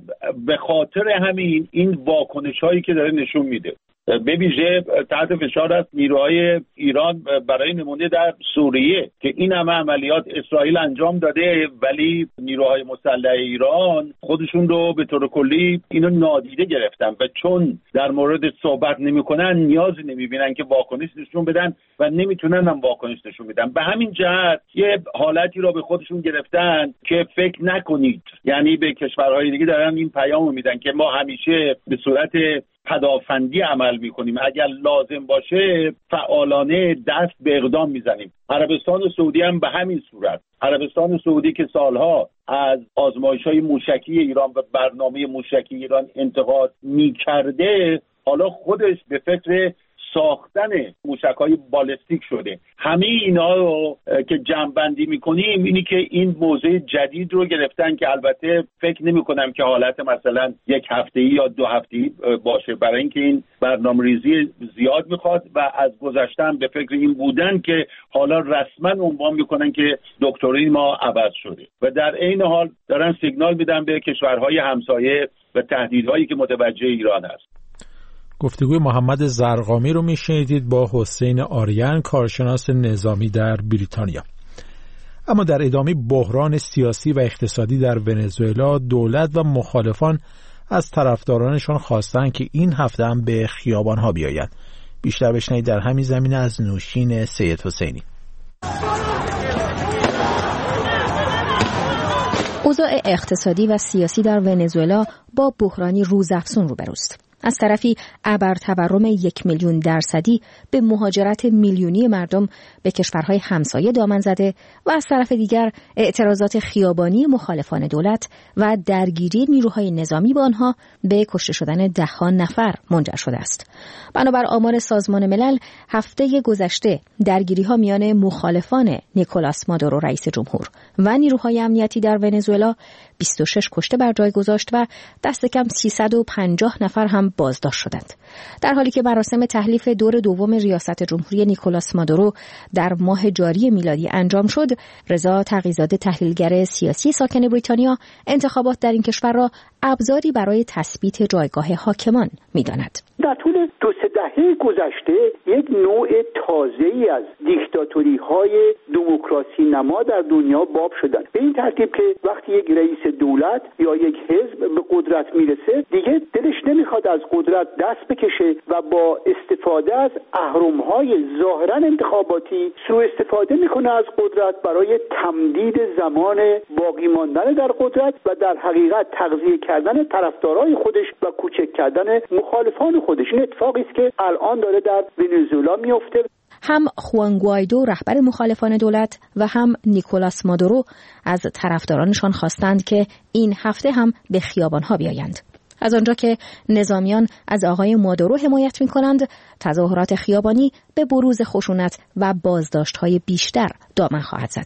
Speaker 17: به خاطر همین این واکنش‌هایی که داره نشون میده به ویژه تحت فشار است نیروهای ایران. برای نمونه در سوریه که این همه عملیات اسرائیل انجام داده ولی نیروهای مسلح ایران خودشون رو به طور کلی اینو نادیده گرفتن و چون در مورد صحبت نمیکنن نیازی نمیبینن که واکنش نشون بدن و نمیتونن هم واکنش نشون بدن. به همین جهت یه حالتی رو به خودشون گرفتن که فکر نکنید، یعنی به کشورهای دیگه دارن این پیامو میدن که ما همیشه به صورت پدافندی عمل میکنیم، اگر لازم باشه فعالانه دست به اقدام میزنیم. عربستان سعودی هم به همین صورت، عربستان سعودی که سالها از آزمایش‌های موشکی ایران و برنامه موشکی ایران انتقاد میکرده، حالا خودش به فکر ساختن موشک‌های بالستیک شده. همه اینا رو که جمع‌بندی می‌کنیم اینی که این موضوع جدید رو گرفتن که البته فکر نمی‌کنم که حالت مثلا یک هفته‌ای یا 2 هفته‌ای باشه، برای اینکه این برنامه‌ریزی زیاد می‌خواد و از گذشته به فکر این بودن که حالا رسما عنوان می‌کنن که دکترین ما عوض شده و در عین حال دارن سیگنال میدن به کشورهای همسایه و تهدیدهایی که متوجه ایران است.
Speaker 1: گفتگوی محمد زرقامی رو میشنیدید با حسین آریان، کارشناس نظامی در بریتانیا. اما در ادامه بحران سیاسی و اقتصادی در ونزوئلا، دولت و مخالفان از طرفدارانشان خواستند که این هفته هم به خیابان‌ها بیایند. بیشتر بشنوید در همین زمینه از نوشین سید حسینی.
Speaker 18: اوضاع اقتصادی و سیاسی در ونزوئلا با بحرانی روزافزون روبروست. از طرفی ابرتورم 1,000,000% به مهاجرت میلیونی مردم به کشورهای همسایه دامن زده و از طرف دیگر اعتراضات خیابانی مخالفان دولت و درگیری نیروهای نظامی با آنها به کشته شدن ده‌ها نفر منجر شده است. بنابر آمار سازمان ملل، هفته گذشته درگیری‌ها میان مخالفان نیکولاس مادورو رئیس جمهور و نیروهای امنیتی در ونزوئلا 26 کشته بر جای گذاشت و دست کم 350 نفر هم بازداشت شدند. در حالی که مراسم تحلیف دور دوم ریاست جمهوری نیکولاس مادورو در ماه جاری میلادی انجام شد، رضا تقی‌زاده تحلیلگر سیاسی ساکن بریتانیا انتخابات در این کشور را ابزاری برای تثبیت جایگاه حاکمان می‌داند.
Speaker 19: در طول 2-3 دهه گذشته یک نوع تازه‌ای از دیکتاتوری‌های دموکراسی نما در دنیا باب شدند، به این ترتیب که وقتی یک رئیس دولت یا یک حزب به قدرت میرسه دیگه دلش نمیخواد از قدرت دست بکشه و با استفاده از اهرم‌های ظاهراً انتخاباتی سوء استفاده میکنه از قدرت برای تمدید زمان باقی ماندن در قدرت و در حقیقت تغذیه کردن طرفدارای خودش و کوچک کردن مخالفان خودش. این اتفاقی است که الان داره در ونزوئلا میفته.
Speaker 18: هم خوان گوایدو رهبر مخالفان دولت و هم نیکولاس مادورو از طرفدارانشان خواستند که این هفته هم به خیابان‌ها بیایند. از آنجا که نظامیان از آقای مادورو حمایت می‌کنند، تظاهرات خیابانی به بروز خشونت و بازداشت‌های بیشتر دامن خواهد زد.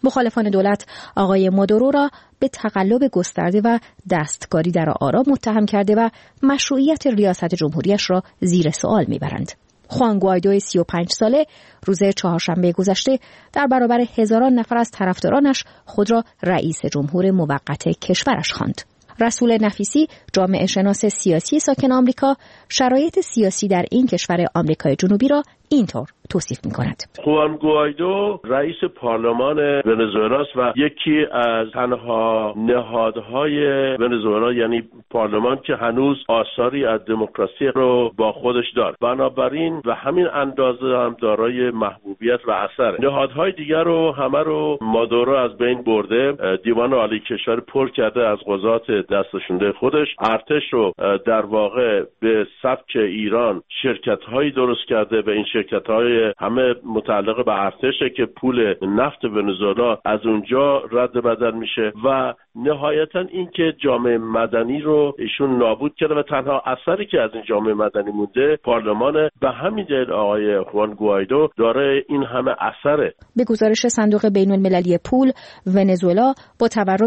Speaker 18: مخالفان دولت آقای مادورو را به تقلب گسترده و دستکاری در آرا متهم کرده و مشروعیت ریاست جمهوریش را زیر سوال میبرند. خوان گوایدو 35 ساله روز چهارشنبه گذشته در برابر هزاران نفر از طرفدارانش خود را رئیس جمهور موقت کشورش خواند. رسول نفیسی، جامعه شناس سیاسی ساکن آمریکا، شرایط سیاسی در این کشور آمریکای جنوبی را اینطور توصیف می‌کند.
Speaker 20: خوان گوایدو رئیس پارلمان ونزوئلاست و یکی از تنها نهادهای ونزوئلا، یعنی پارلمان، که هنوز آثاری از دموکراسی رو با خودش دارد. بنابراین و همین اندازه هم دارای محبوبیت و اثر. نهادهای دیگر رو همه رو مادورو از بین برده. دیوان عالی کشور پر کرده از قضات دستشونده خودش. ارتش رو در واقع به سبک ایران شرکت‌هایی درست کرده و این شرکت‌های همه متعلق به ارتشه که پول نفت ونزوئلا از اونجا رد بدل میشه و نهایتا این که جامعه مدنی رو ایشون نابود کرده و تنها اثری که از این جامعه مدنی مونده پارلمان. به همین دلیل آقای خوان گوایدو داره این همه اثره.
Speaker 18: به گزارش صندوق بین‌المللی پول، ونزوئلا با تورم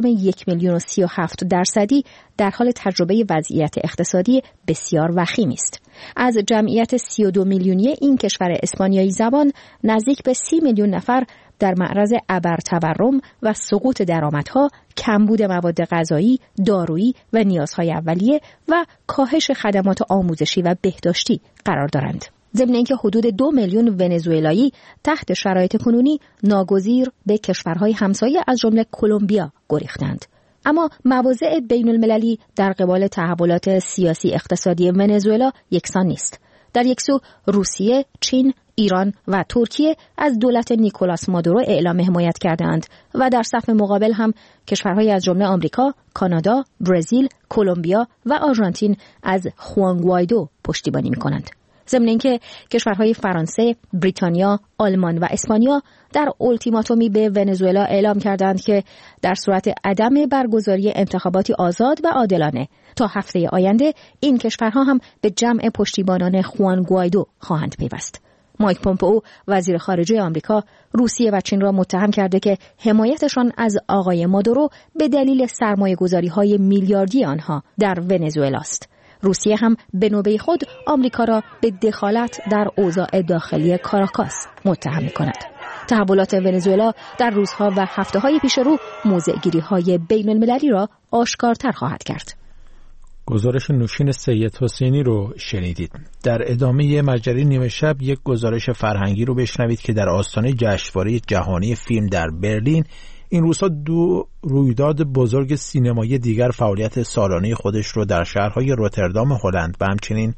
Speaker 18: 1,37,000,000 در حال تجربه وضعیت اقتصادی بسیار وخیمی است. از جمعیت 32 میلیونی این کشور اسپانیایی زبان نزدیک به 30 میلیون نفر در معرض ابرتورم و سقوط درآمدها، کمبود مواد غذایی، دارویی و نیازهای اولیه و کاهش خدمات آموزشی و بهداشتی قرار دارند. ضمن اینکه حدود 2 میلیون ونزوئلایی تحت شرایط کنونی ناگزیر به کشورهای همسایه از جمله کلمبیا گریختند. اما مواضع بین المللی در قبال تحولات سیاسی اقتصادی ونزوئلا یکسان نیست. در یک سو روسیه، چین، ایران و ترکیه از دولت نیکولاس مادورو اعلام حمایت کردند و در صف مقابل هم کشورهای از جمله آمریکا، کانادا، برزیل، کلمبیا و آرژانتین از خوان گوایدو پشتیبانی می‌کنند. ضمن اینکه کشورهای فرانسه، بریتانیا، آلمان و اسپانیا در اولتیماتومی به ونزوئلا اعلام کردند که در صورت عدم برگزاری انتخاباتی آزاد و عادلانه تا هفته آینده این کشورها هم به جمع پشتیبانان خوان گوایدو خواهند پیوست. مایک پومپئو وزیر خارجه آمریکا روسیه و چین را متهم کرده که حمایتشان از آقای مادورو به دلیل سرمایه‌گذاری‌های میلیاردی آنها در ونزوئلا است. روسیه هم به نوبه خود آمریکا را به دخالت در اوضاع داخلی کاراکاس متهم می‌کند. تحولات ونزوئلا در روزها و هفته‌های پیش رو موضع‌گیری‌های بین‌المللی را آشکارتر خواهد کرد.
Speaker 1: گزارش نوشین سید حسینی رو شنیدید. در ادامه مجری نیمه شب یک گزارش فرهنگی رو بشنوید که در آستانه جشنواره جهانی فیلم در برلین این روزها 2 رویداد بزرگ سینمایی دیگر فعالیت سالانه خودش رو در شهرهای روتردام هلند و همچنین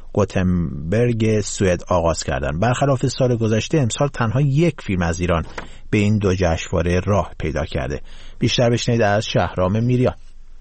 Speaker 1: گوتنبرگ سوئد آغاز کردند. برخلاف سال گذشته امسال تنها یک فیلم از ایران به این 2 جشنواره راه پیدا کرده. بیشتر بشنوید از شهرام میریان.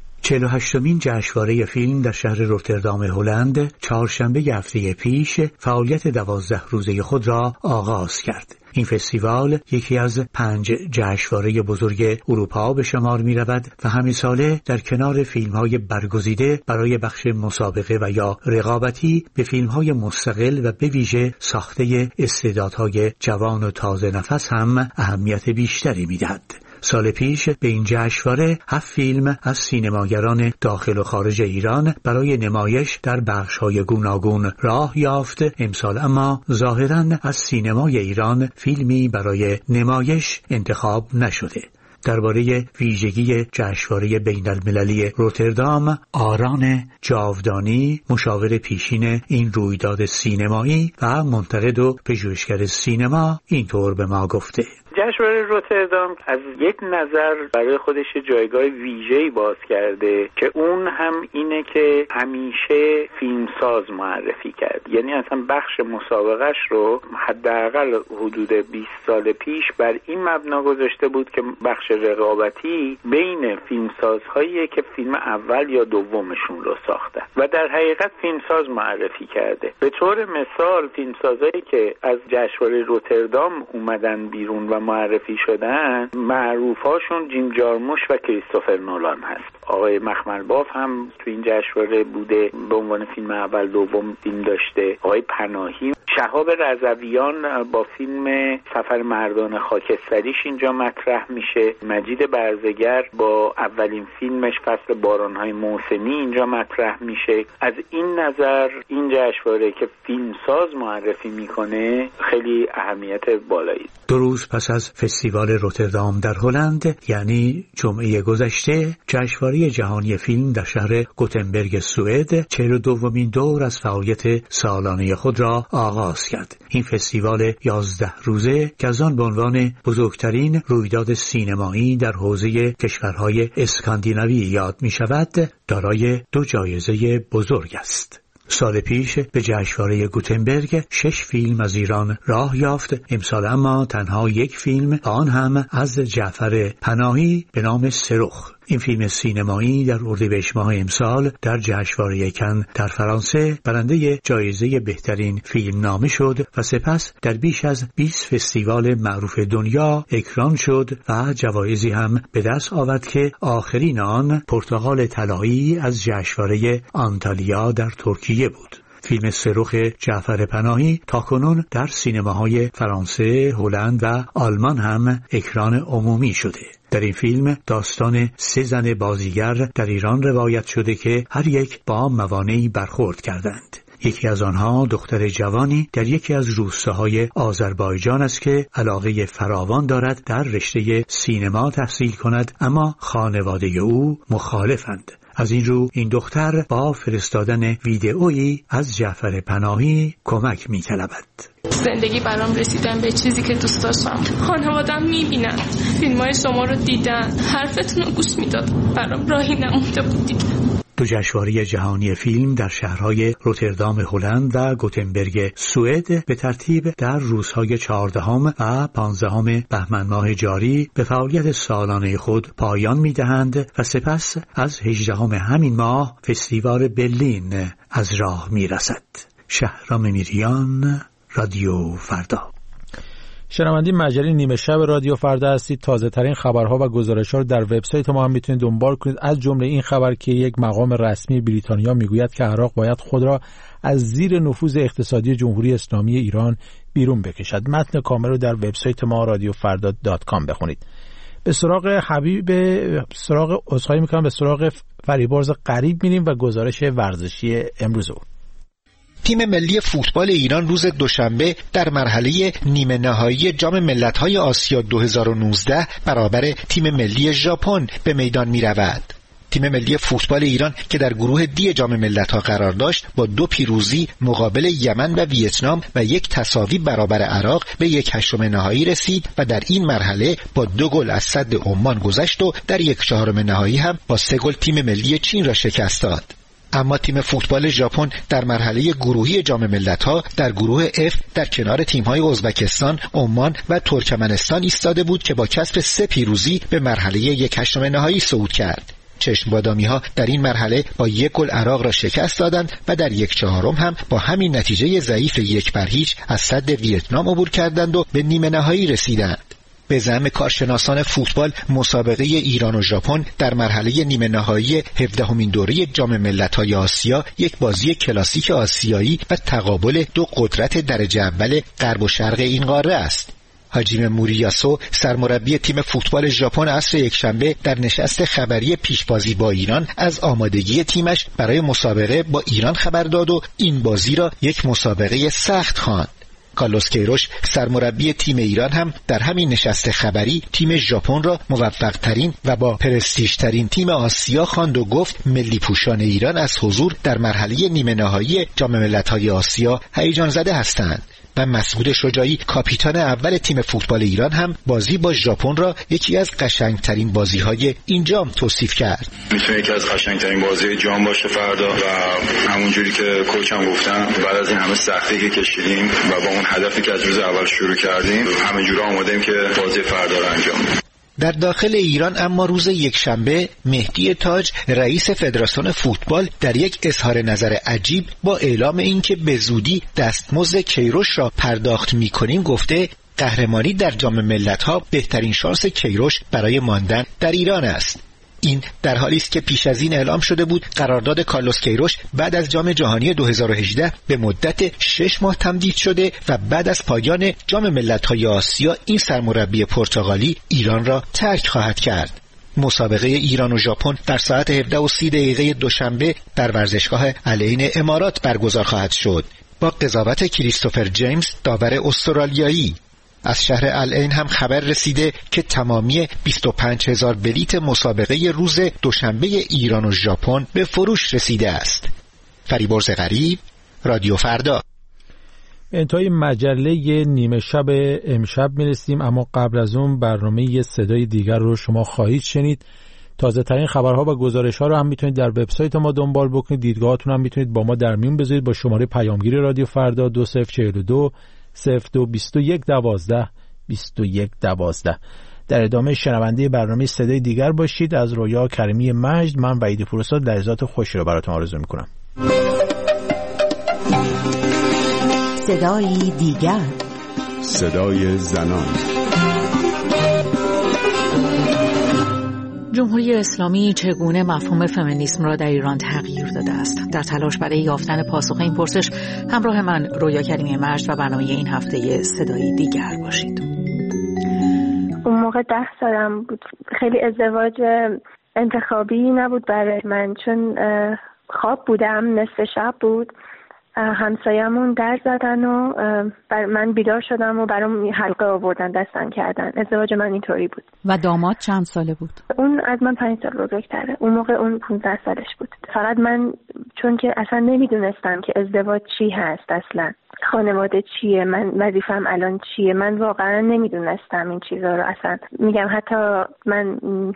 Speaker 21: 48مین جشنواره فیلم در شهر روتردام هلند چهارشنبه هفته پیش فعالیت 12 روزه خود را آغاز کرد. این فستیوال یکی از 5 جشنواره بزرگ اروپا به شمار می رود و همین ساله در کنار فیلم‌های برگزیده برای بخش مسابقه و یا رقابتی به فیلم‌های مستقل و به ویژه ساخته استعدادهای جوان و تازه نفس هم اهمیت بیشتری می دهد. سال پیش به این جشنواره 7 فیلم از سینماگران داخل و خارج ایران برای نمایش در بخش‌های گوناگون راه یافت. امسال اما ظاهراً از سینمای ایران فیلمی برای نمایش انتخاب نشده. درباره ویژگی جشنواره بین‌المللی روتردام، آران جاودانی، مشاور پیشین این رویداد سینمایی و منتقد و پژوهشگر سینما، اینطور به ما گفته:
Speaker 22: جشنواره روتردام از یک نظر برای خودش جایگاه ویژه‌ای باز کرده که اون هم اینه که همیشه فیلمساز معرفی کرد. یعنی اصلا بخش مسابقهش رو حداقل حدود 20 سال پیش بر این مبنا گذاشته بود که بخش رقابتی بین فیلمسازهایی که فیلم اول یا دومشون رو ساختن و در حقیقت فیلمساز معرفی کرده. به طور مثال فیلمسازایی که از جشنواره روتردام اومدن بیرون و معرفی شدن، معروفاشون جیم جارموش و کریستوفر نولان هست. آقای مخملباف هم تو این جشنواره بوده، به عنوان فیلم اول دوم فیلم داشته. آقای پناهی، شهاب رضویان با فیلم سفر مردان خاکستریش اینجا مطرح میشه. مجید برزگر با اولین فیلمش فصل بارانهای محسنی اینجا مطرح میشه. از این نظر این جشنواره که فیلمساز معرفی میکنه خیلی اهمیت بالایی.
Speaker 21: 2 روز پس از فستیوال روتردام در هلند، یعنی جمعه گذشته، جشنواره جهانی فیلم در شهر گوتنبرگ سوئد 42مین دور از فعالیت سالانه خود را آغاز کرد. این فستیوال 11 روزه که از آن به عنوان بزرگترین رویداد سینمایی در حوزه کشورهای اسکاندیناوی یاد می شود، دارای 2 جایزه بزرگ است. سال پیش به جشنواره گوتنبرگ 6 فیلم از ایران راه یافت. امسال اما تنها 1 فیلم، آن هم از جعفر پناهی به نام سرخ. این فیلم سینمایی در اردیبهشت ماه امسال در جشنواره کن در فرانسه برنده جایزه بهترین فیلم نامه شد و سپس در بیش از 20 فستیوال معروف دنیا اکران شد و جوایزی هم به دست آورد که آخرین آن پرتقال طلایی از جشنواره آنتالیا در ترکیه بود. فیلم سرخ جعفر پناهی تاکنون در سینماهای فرانسه، هلند و آلمان هم اکران عمومی شده. در این فیلم داستان 3 زن بازیگر در ایران روایت شده که هر یک با موانعی برخورد کردند. یکی از آنها دختر جوانی در یکی از روستاهای آذربایجان است که علاقه فراوان دارد در رشته سینما تحصیل کند، اما خانواده او مخالفند. از این رو این دختر با فرستادن ویدئویی از جعفر پناهی کمک می‌طلبد.
Speaker 2: زندگی برام رسیدن به چیزی که دوست داشتم. خانواده‌ام می‌بینن، فیلم‌های شما رو دیدن، حرفتون رو گوش میداد. برام راهی نمونده بود دیگه.
Speaker 21: 2 جشنواره جهانی فیلم در شهرهای روتردام هلند و گوتنبرگ سوئد به ترتیب در روزهای 14 و 15 بهمن ماه جاری به فعالیت سالانه خود پایان می‌دهند و سپس از 18 همین ماه فستیوال برلین از راه می‌رسد. شهرام میریان، رادیو فردا.
Speaker 1: شنوندگان مجله نیمه شب رادیو فردا هستید. تازه ترین خبرها و گزارش‌ها رو در وبسایت ما هم میتونید دنبال کنید، از جمله این خبر که یک مقام رسمی بریتانیا میگوید که عراق باید خود را از زیر نفوذ اقتصادی جمهوری اسلامی ایران بیرون بکشد. متن کامل رو در وبسایت ما radiofarda.com بخونید. به سراغ به سراغ فریبرز غریب میریم و گزارش ورزشی امروز او.
Speaker 7: تیم ملی فوتبال ایران روز دوشنبه در مرحله نیمه نهایی جام ملت‌های آسیا 2019 برابر تیم ملی ژاپن به میدان می‌رود. تیم ملی فوتبال ایران که در گروه دی جام ملت‌ها قرار داشت با 2 پیروزی مقابل یمن و ویتنام و 1 تساوی برابر عراق به 1/8 نهایی رسید و در این مرحله با 2 گل از سد عمان گذشت و در 1/4 نهایی هم با 3 گل تیم ملی چین را شکست داد. اما تیم فوتبال ژاپن در مرحله گروهی جام ملت‌ها در گروه F در کنار تیم‌های ازبکستان، عمان و ترکمنستان ایستاده بود که با کسب 3 پیروزی به مرحله 1/8 نهایی صعود کرد. چشم بادامی‌ها در این مرحله با 1 گل عراق را شکست دادند و در 1/4 هم با همین نتیجه ضعیف 1-0 از سد ویتنام عبور کردند و به نیمه نهایی رسیدند. به زعم کارشناسان فوتبال مسابقه ایران و ژاپن در مرحله نیمه نهایی 17مین دوره جام ملت‌های آسیا یک بازی کلاسیک آسیایی و تقابل 2 قدرت درجه اول غرب و شرق این قاره است. حاجیم موریاسو سرمربی تیم فوتبال ژاپن عصر یکشنبه در نشست خبری پیشبازی با ایران از آمادگی تیمش برای مسابقه با ایران خبر داد و این بازی را یک مسابقه سخت خواند. کارلوس کیروش سرمربی تیم ایران هم در همین نشست خبری تیم ژاپن را موفق ترین و با پرستیژ ترین تیم آسیا خواند و گفت ملی پوشان ایران از حضور در مرحله نیمه نهایی جام ملت‌های آسیا هیجان زده هستند. و مسعود شجاعی کاپیتان اول تیم فوتبال ایران هم بازی با ژاپن را یکی از قشنگترین بازی‌های این جام توصیف کرد.
Speaker 23: میتونه یکی از قشنگترین بازی جام باشه فردا و همونجوری که کوچم گفتم بعد از این همه سختی که کشیدیم و با اون هدفی که از روز اول شروع کردیم همینجوری آماده‌ایم که بازی فردا رو انجام بدیم.
Speaker 7: در داخل ایران اما روز یکشنبه مهدی تاج رئیس فدراسیون فوتبال در یک اظهار نظر عجیب با اعلام اینکه به زودی دستمزد کیروش را پرداخت می‌کنیم گفته قهرمانی در جام ملت‌ها بهترین شانس کیروش برای ماندن در ایران است. این در حالی است که پیش از این اعلام شده بود قرارداد کارلوس کیروش بعد از جام جهانی 2018 به مدت 6 ماه تمدید شده و بعد از پایان جام ملت‌های آسیا این سرمربی پرتغالی ایران را ترک خواهد کرد. مسابقه ایران و ژاپن در ساعت 17:30 دوشنبه در ورزشگاه العین امارات برگزار خواهد شد با قضاوت کریستوفر جیمز داور استرالیایی. از شهر العین هم خبر رسیده که تمامی 25,000 بلیت مسابقه روز دوشنبه ایران و ژاپن به فروش رسیده است. فریبرز غریب، رادیو فردا.
Speaker 1: انتهای مجله نیمه شب امشب میرسیم، اما قبل از اون برنامه صدای دیگر رو شما خواهید شنید. تازه ترین خبرها و گزارش ها رو هم میتونید در وبسایت ما دنبال بکنید. دیدگاهاتون هم میتونید با ما در میون بذارید با شماره پیامگیر رادیو فردا 2042 0221 12 21 12. در ادامه شنونده برنامه صدای دیگر باشید. از رویا کریمی مجد، من وحید فرستاد لحظات خوشی رو براتون آرزو میکنم.
Speaker 5: صدای دیگر،
Speaker 8: صدای زنان.
Speaker 5: جمهوری اسلامی چگونه مفهوم فمینیسم را در ایران تغییر داده است؟ در تلاش برای یافتن پاسخ این پرسش همراه من رویا کریمی مجد و برنامه این هفته صدای دیگر باشید.
Speaker 9: اون موقع 10 سالم بود. خیلی ازدواج انتخابی نبود برای من، چون خواب بودم، نصف شب بود، همسایمون در زدن و من بیدار شدم و برام حلقه آوردن، دستن کردن. ازدواج من اینطوری بود.
Speaker 5: و داماد چند ساله بود؟
Speaker 9: اون از من 5 سال بزرگتره. اون موقع اون 15 سالش بود. فقط من چون که اصلا نمیدونستم که ازدواج چی هست، اصلا خانواده چیه، من وظیفه‌ام الان چیه، من واقعا نمیدونستم این چیزا رو. اصلا میگم حتی من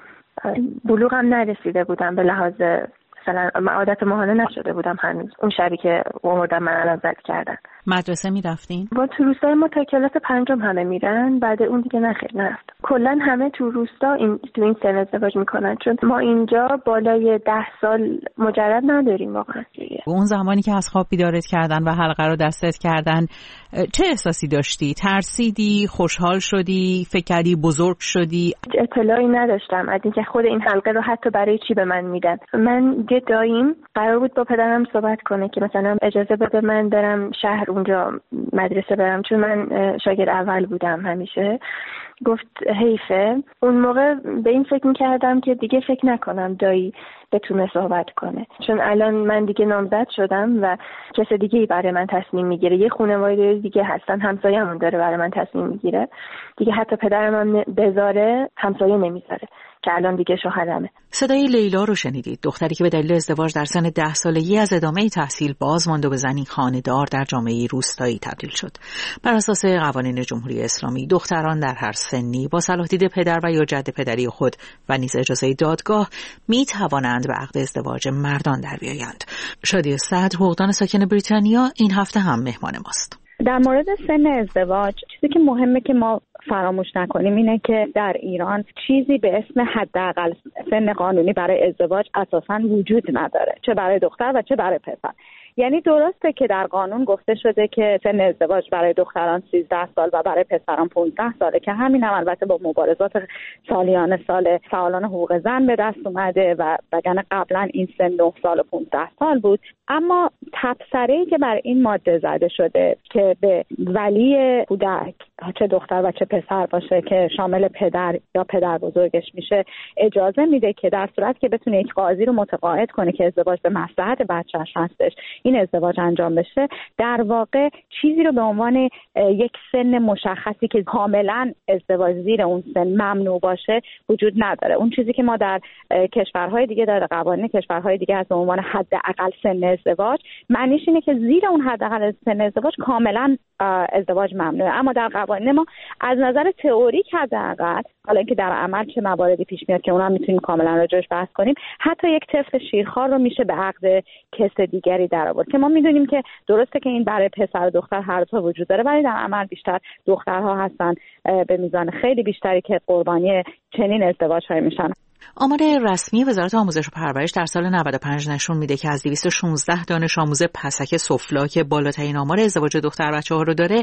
Speaker 9: بلوغم نرسیده بودم، به لحاظ مثلا عادت ماهانه نشده بودم هنوز اون شبی که آوردن من الان زد کردن.
Speaker 5: مدرسه میرفتین؟
Speaker 9: با تو روستای ما تا کلاس 5 همه میرن، بعد اون دیگه نرفت. کلا همه تو روستا تو این سن ازدواج میکنن، چون ما اینجا بالای 10 سال مجرد نداریم واقعا.
Speaker 5: اون زمانی که از خواب بیدارت کردن و حلقه رو دستت کردن چه احساسی داشتی؟ ترسیدی؟ خوشحال شدی؟ فکر کردی بزرگ شدی؟
Speaker 9: اطلاعی نداشتم از اینکه خود این حلقه رو حتی برای چی به من میدن. من یه داییم قرار بود با پدرم صحبت کنه که مثلا اجازه بده من برم شهر اونجا مدرسه برم، چون من شاگرد اول بودم همیشه. گفت حیفه. اون موقع به این فکر میکردم که دیگه فکر نکنم دایی بتونه صحبت کنه، چون الان من دیگه نامزد شدم و کس دیگه‌ای برای من تصمیم میگیره. یه خانواده دیگه هستن، همسایه‌مون داره برای من تصمیم میگیره. دیگه حتی پدرم هم بذاره همسایه نمیذاره که الان دیگه شوهرمه.
Speaker 5: صدای لیلا رو شنیدید، دختری که به دلیل ازدواج در سن 10 سالگی از ادامه تحصیل باز ماند و به زنی خانه‌دار در جامعه روستایی تبدیل شد. بر اساس قوانین جمهوری اسلامی دختران در هر سنی با صلاح دید پدر و یا جد پدری خود و نیز اجازه دادگاه می توانند به عقد ازدواج مردان در بیایند. شادی صدر، حقوقدان ساکن بریتانیا، این هفته هم مهمان ماست.
Speaker 24: در مورد سن ازدواج چیزی که مهمه که ما فراموش نکنیم اینه که در ایران چیزی به اسم حداقل سن قانونی برای ازدواج اساساً وجود نداره، چه برای دختر و چه برای پسر. یعنی درسته که در قانون گفته شده که سن ازدواج برای دختران 13 سال و برای پسران 15 ساله که همین هم البته با مبارزات سالیانه سال فعالان حقوق زن به دست اومده و وگرنه قبلا این سن 9 سال و 15 سال بود. اما تبصره‌ای که بر این ماده زده شده که به ولی کودک چه دختر و چه پسر باشه که شامل پدر یا پدر بزرگش میشه اجازه میده که در صورت که بتونه یک قاضی رو متقاعد کنه که ازدواج به مصلحت بچه‌ش هستش این ازدواج انجام بشه، در واقع چیزی رو به عنوان یک سن مشخصی که کاملا ازدواج زیر اون سن ممنوع باشه وجود نداره. اون چیزی که ما در کشورهای دیگه در قوانین کشورهای دیگه از به عنوان حداقل سن ازدواج معنیش اینه که زیر اون حداقل سن ازدواج کاملا ازدواج ممنوعه. اما در قوانین ما از نظر تئوریک حداقل، حالا اینکه در عمل چه مواردی پیش میاد که اونها میتونیم کاملا راجعش بحث کنیم، حتی یک طفل شیرخوار رو میشه به عقد کس دیگری در آورد که ما میدونیم که درسته که این برای پسر و دختر هر دو وجود داره، ولی در عمل بیشتر دخترها هستن به میزان خیلی بیشتری که قربانی چنین ازدواج‌هایی میشن.
Speaker 5: آمار رسمی وزارت آموزش و پرورش در سال 95 نشون میده که از 216 دانش آموز پسک سفلا که بالاترین آمار ازدواج دختر بچه‌ها رو داره،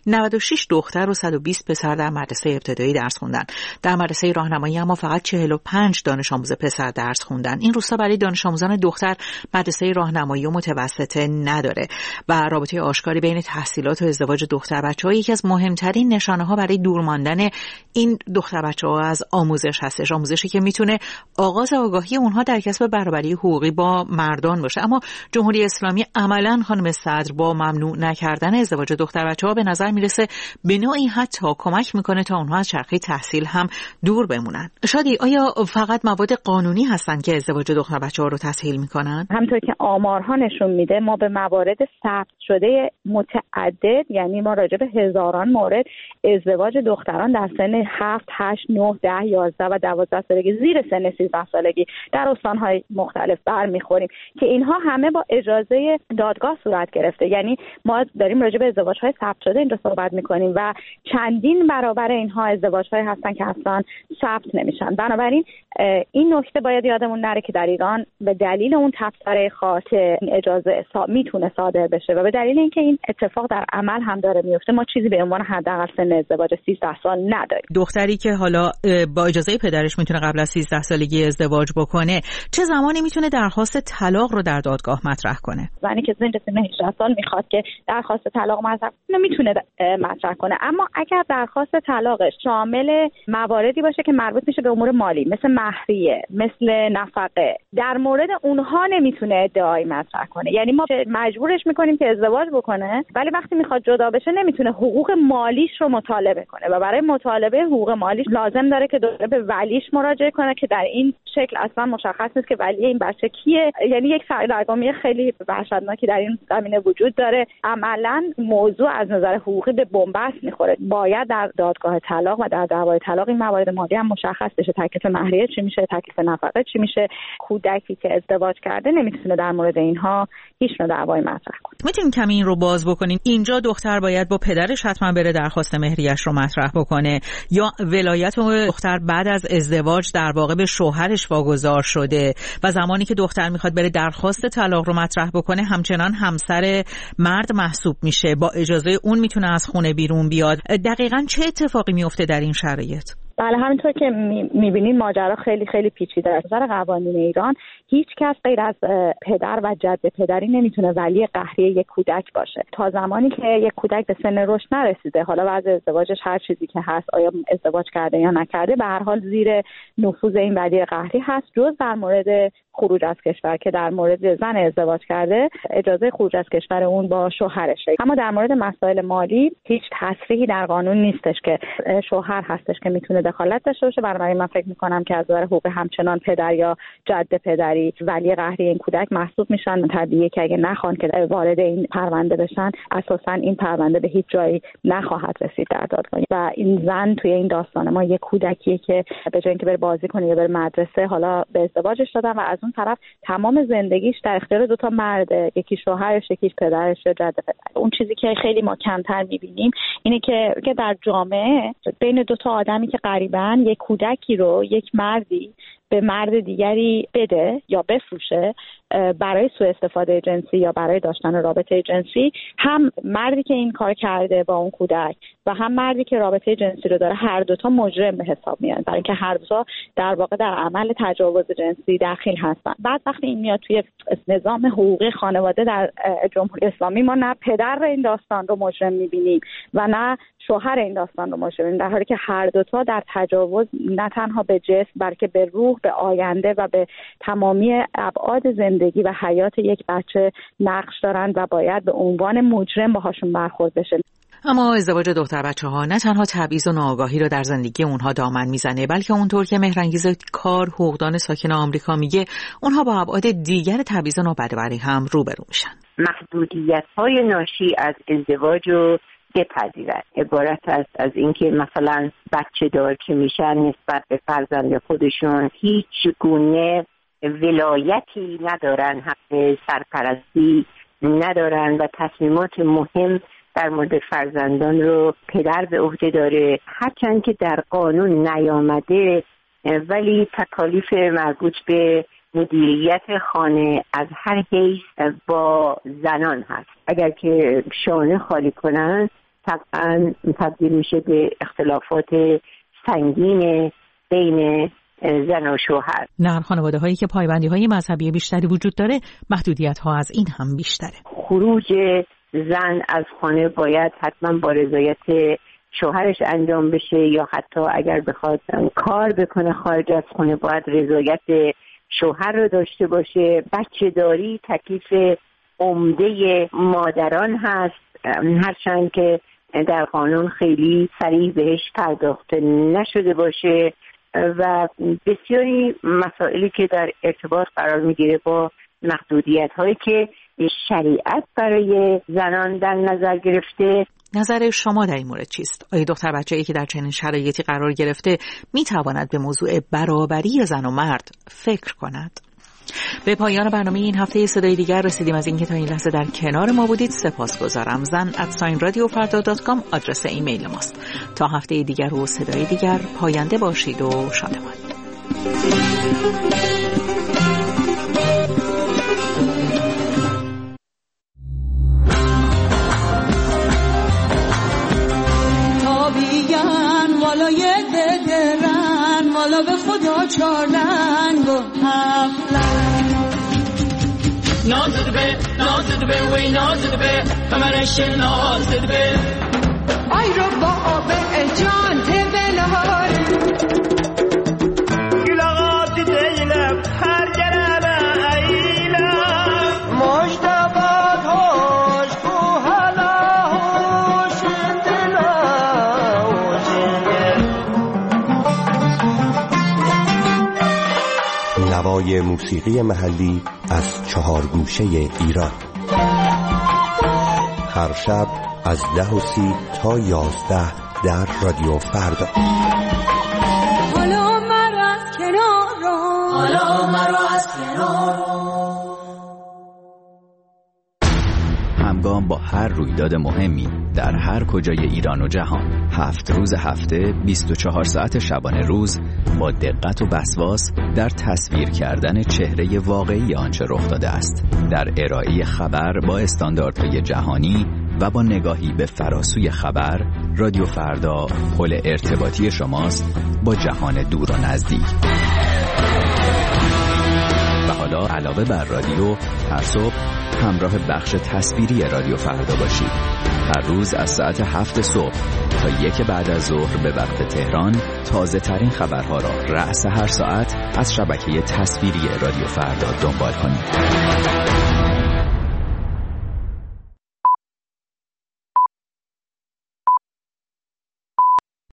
Speaker 5: 96 دختر و 120 پسر در مدرسه ابتدایی درس خوندن. در مدرسه راهنمایی اما فقط 45 دانش آموز پسر درس خوندن. این روستا برای دانش آموزان دختر مدرسه راهنمایی و متوسطه نداره و رابطه آشکاری بین تحصیلات و ازدواج دختر بچه‌ها یکی از مهمترین نشانه‌ها برای دور ماندن این دختر بچه‌ها از آموزش هستش. آموزشی که میتونه آغاز آگاهی اونها در کسب برابری حقوقی با مردان باشه. اما جمهوری اسلامی عملاً خانم صدر با ممنوع نکردن ازدواج دختر بچه‌ها به نظر میرسه به نوعی حتی کمک میکنه تا اونها از چرخه تحصیل هم دور بمونن. شادی، آیا فقط مواد قانونی هستن که ازدواج دختر بچه‌ها رو تسهیل میکنن؟
Speaker 24: همونطور که آمارها نشون میده ما به موارد ثبت شده متعدد، یعنی ما راجع به هزاران مورد ازدواج دختران در سن 7 8 9 10 11 و 12 سالگی زیر سن 13 سالگی در استان‌های مختلف برمیخوریم که اینها همه با اجازه دادگاه صورت گرفته. یعنی ما داریم راجع به ازدواج‌های ثبت شده اینجا صحبت می‌کنیم و چندین برابر اینها ازدواج‌هایی هستن که اصلا ثبت نمیشن. بنابراین این نکته باید یادمون نره که در ایران به دلیل اون تبصره خاص اجازه میتونه صادر بشه و به دلیل اینکه این اتفاق در عمل هم داره میفته ما چیزی به عنوان حداقل سن ازدواج 13 سال نداریم.
Speaker 5: دختری که حالا با اجازه پدرش میتونه قبل از 13 سالگی ازدواج بکنه، چه زمانی میتونه درخواست طلاق رو در دادگاه مطرح کنه؟
Speaker 24: زنی که زیر سن 18 سال میخواد که درخواست طلاق مطرح کنه میتونه مطرح کنه، اما اگر درخواست طلاقش شامل مواردی باشه که مربوط میشه به امور مالی مثل مهریه، مثل نفقه، در مورد اونها نمیتونه ادعایی مطرح کنه. یعنی ما مجبورش میکنیم که ازدواج بکنه ولی وقتی میخواد جدا بشه نمیتونه حقوق مالیش رو مطالبه کنه و برای مطالبه حقوق مالیش لازم داره که دوباره به ولیش مراجعه کنه که در این شکل اصلا مشخص نیست که ولی این بچه کیه. یعنی یک سردرگمی خیلی وحشتناکی در این زمینه وجود داره. عملاً موضوع از نظر حقوقی به بنبست میخوره. باید در دادگاه طلاق و در دعوای طلاق این موارد مالی هم مشخص بشه. تکلیف مهریه چی میشه، تکلیف نفقه چی میشه. کودکی که ازدواج کرده نمیتونه در مورد اینها هیچ نوع دعوایی مطرح کنه.
Speaker 5: میتونیم کمی این رو باز بکنیم؟ اینجا دختر باید با پدرش حتما بره درخواست مهریه‌اش رو مطرح بکنه یا ولایت دختر بعد از ازدواج در واقع به شوهرش واگذار شده و زمانی که دختر میخواد بره درخواست طلاق رو مطرح بکنه همچنان همسر مرد محسوب میشه، با اجازه اون میتونه از خونه بیرون بیاد. دقیقاً چه اتفاقی میفته در این شرایط؟
Speaker 24: بله، همینطور که میبینید ماجرا خیلی خیلی پیچیده است. در قوانین ایران هیچ کس غیر از پدر و جد پدری نمیتونه ولی قهری یک کودک باشه تا زمانی که یک کودک به سن رشد نرسیده. حالا وضع ازدواجش هر چیزی که هست، آیا ازدواج کرده یا نکرده، به هر حال زیر نفوذ این ولی قهری هست، جز در مورد خروج از کشور که در مورد زن ازدواج کرده اجازه خروج از کشور اون با شوهرشه. اما در مورد مسائل مالی هیچ تصریحی در قانون نیستش که شوهر هستش که میتونه دخالت داشته باشه. بنابراین من فکر میکنم که از نظر حقوق همچنان پدر یا جد پدری ولی قهری این کودک محسوب میشن. طبیعیه که اگه نخوان که وارد این پرونده بشن اساسا این پرونده به هیچ جایی نخواهد رسید در دادگاه و این زن توی این داستان ما یک کودکیه که به جای اینکه بره بازی کنه یا بره مدرسه حالا به ازدواجش دادن و از اون طرف تمام زندگیش در اختیار دو تا مرده، یکی شوهرش یکیش پدرش یا جد پدر. اون چیزی که خیلی ما کمتر میبینیم اینه که در جامعه بین دو تا آدمی که قریبن یک کودکی رو یک مردی به مرد دیگری بده یا بفروشه برای سوء استفاده جنسی یا برای داشتن رابطه جنسی، هم مردی که این کار کرده با اون کودک و هم مردی که رابطه جنسی رو داره هر دوتا مجرم به حساب میان، برای اینکه هر دوتا در واقع در عمل تجاوز جنسی دخیل هستن. بعد وقتی این میاد توی نظام حقوقی خانواده در جمهوری اسلامی ما نه پدر این داستان رو مجرم میبینیم و نه شوهر این داستان رو مجرم میبینیم، در حالی که هر دوتا در تجاوز نه تنها به جسم بلکه به روح، به آینده و به تمامی ابعاد زندگی و حیات یک بچه نقش دارند و باید به عنوان مجرم باهاشون برخورد بشه.
Speaker 5: اما ازدواج دختر بچه‌ها نه تنها تبعیض و ناآگاهی رو در زندگی اونها دامن میزنه، بلکه اونطور که مهرانگیز کار حقوقدان ساکن آمریکا میگه اونها با ابعاد دیگر تبعیض و نابرابری هم روبرو میشن.
Speaker 3: محدودیت‌های ناشی از ازدواج رو بپذیرند. عبارت است از اینکه مثلا بچه دار که میشن نسبت به فرزند خودشون هیچ گونه ولایتی ندارن، حق سرپرستی ندارن و تصمیمات مهم در مورد فرزندان رو پدر به عهده داره. هرچند که در قانون نیامده ولی تکالیف مربوط به مدیریت خانه از هر حیث با زنان هست. اگر که شانه خالی کنن طبعا تبدیل میشه به اختلافات سنگین بین زن و شوهر.
Speaker 5: در خانواده هایی که پایبندی های مذهبی بیشتری وجود داره محدودیت ها از این هم بیشتره.
Speaker 3: خروج زن از خانه باید حتما با رضایت شوهرش انجام بشه، یا حتی اگر بخواد کار بکنه خارج از خانه باید رضایت شوهر رو داشته باشه. بچه داری تکلیف عمده مادران هست، هرچند که در قانون خیلی صریح بهش پرداخته نشده باشه و بسیاری مسائلی که در ارتباط قرار میگیره با محدودیت هایی که شریعت برای زنان در نظر گرفته.
Speaker 5: نظر شما در این مورد چیست؟ آیا دختر بچه‌ای که در چنین شرایطی قرار گرفته میتواند به موضوع برابری زن و مرد فکر کند؟ به پایان برنامه این هفته صدای دیگر رسیدیم. از اینکه تا این لحظه در کنار ما بودید سپاسگزارم. zan@radiofarda.com آدرس ایمیل ماست. تا هفته دیگر و صدای دیگر پاینده باشید و شادمان.
Speaker 10: والای درن والا به خدا چارلنگ و هفلنگ نازد به وی نازد به کمرش نازد به آی رو با آب جان تبلهار گلاغات دیلم هر گرم ایلم مجتبات هاش کو حالا هوش
Speaker 11: نوای موسیقی محلی از 4 گوشه ایران. هر شب از 10:30 تا 11 در رادیو فردا.
Speaker 10: حالا مرا از کنار
Speaker 12: همگام با هر رویداد مهمی در هر کجای ایران و جهان 7 روز هفته 24 ساعت شبانه روز با دقت و وسواس در تصویر کردن چهره واقعی آنچه رخ داده است، در ارائه خبر با استانداردهای جهانی و با نگاهی به فراسوی خبر. رادیو فردا پل ارتباطی شماست با جهان دور و نزدیک. و حالا علاوه بر رادیو هر صبح همراه بخش تصویری رادیو فردا باشید. هر روز از ساعت 7 صبح تا 1 بعد از ظهر به وقت تهران تازه ترین خبرها را رأس هر ساعت از شبکه تصویری رادیو فردا دنبال کنید.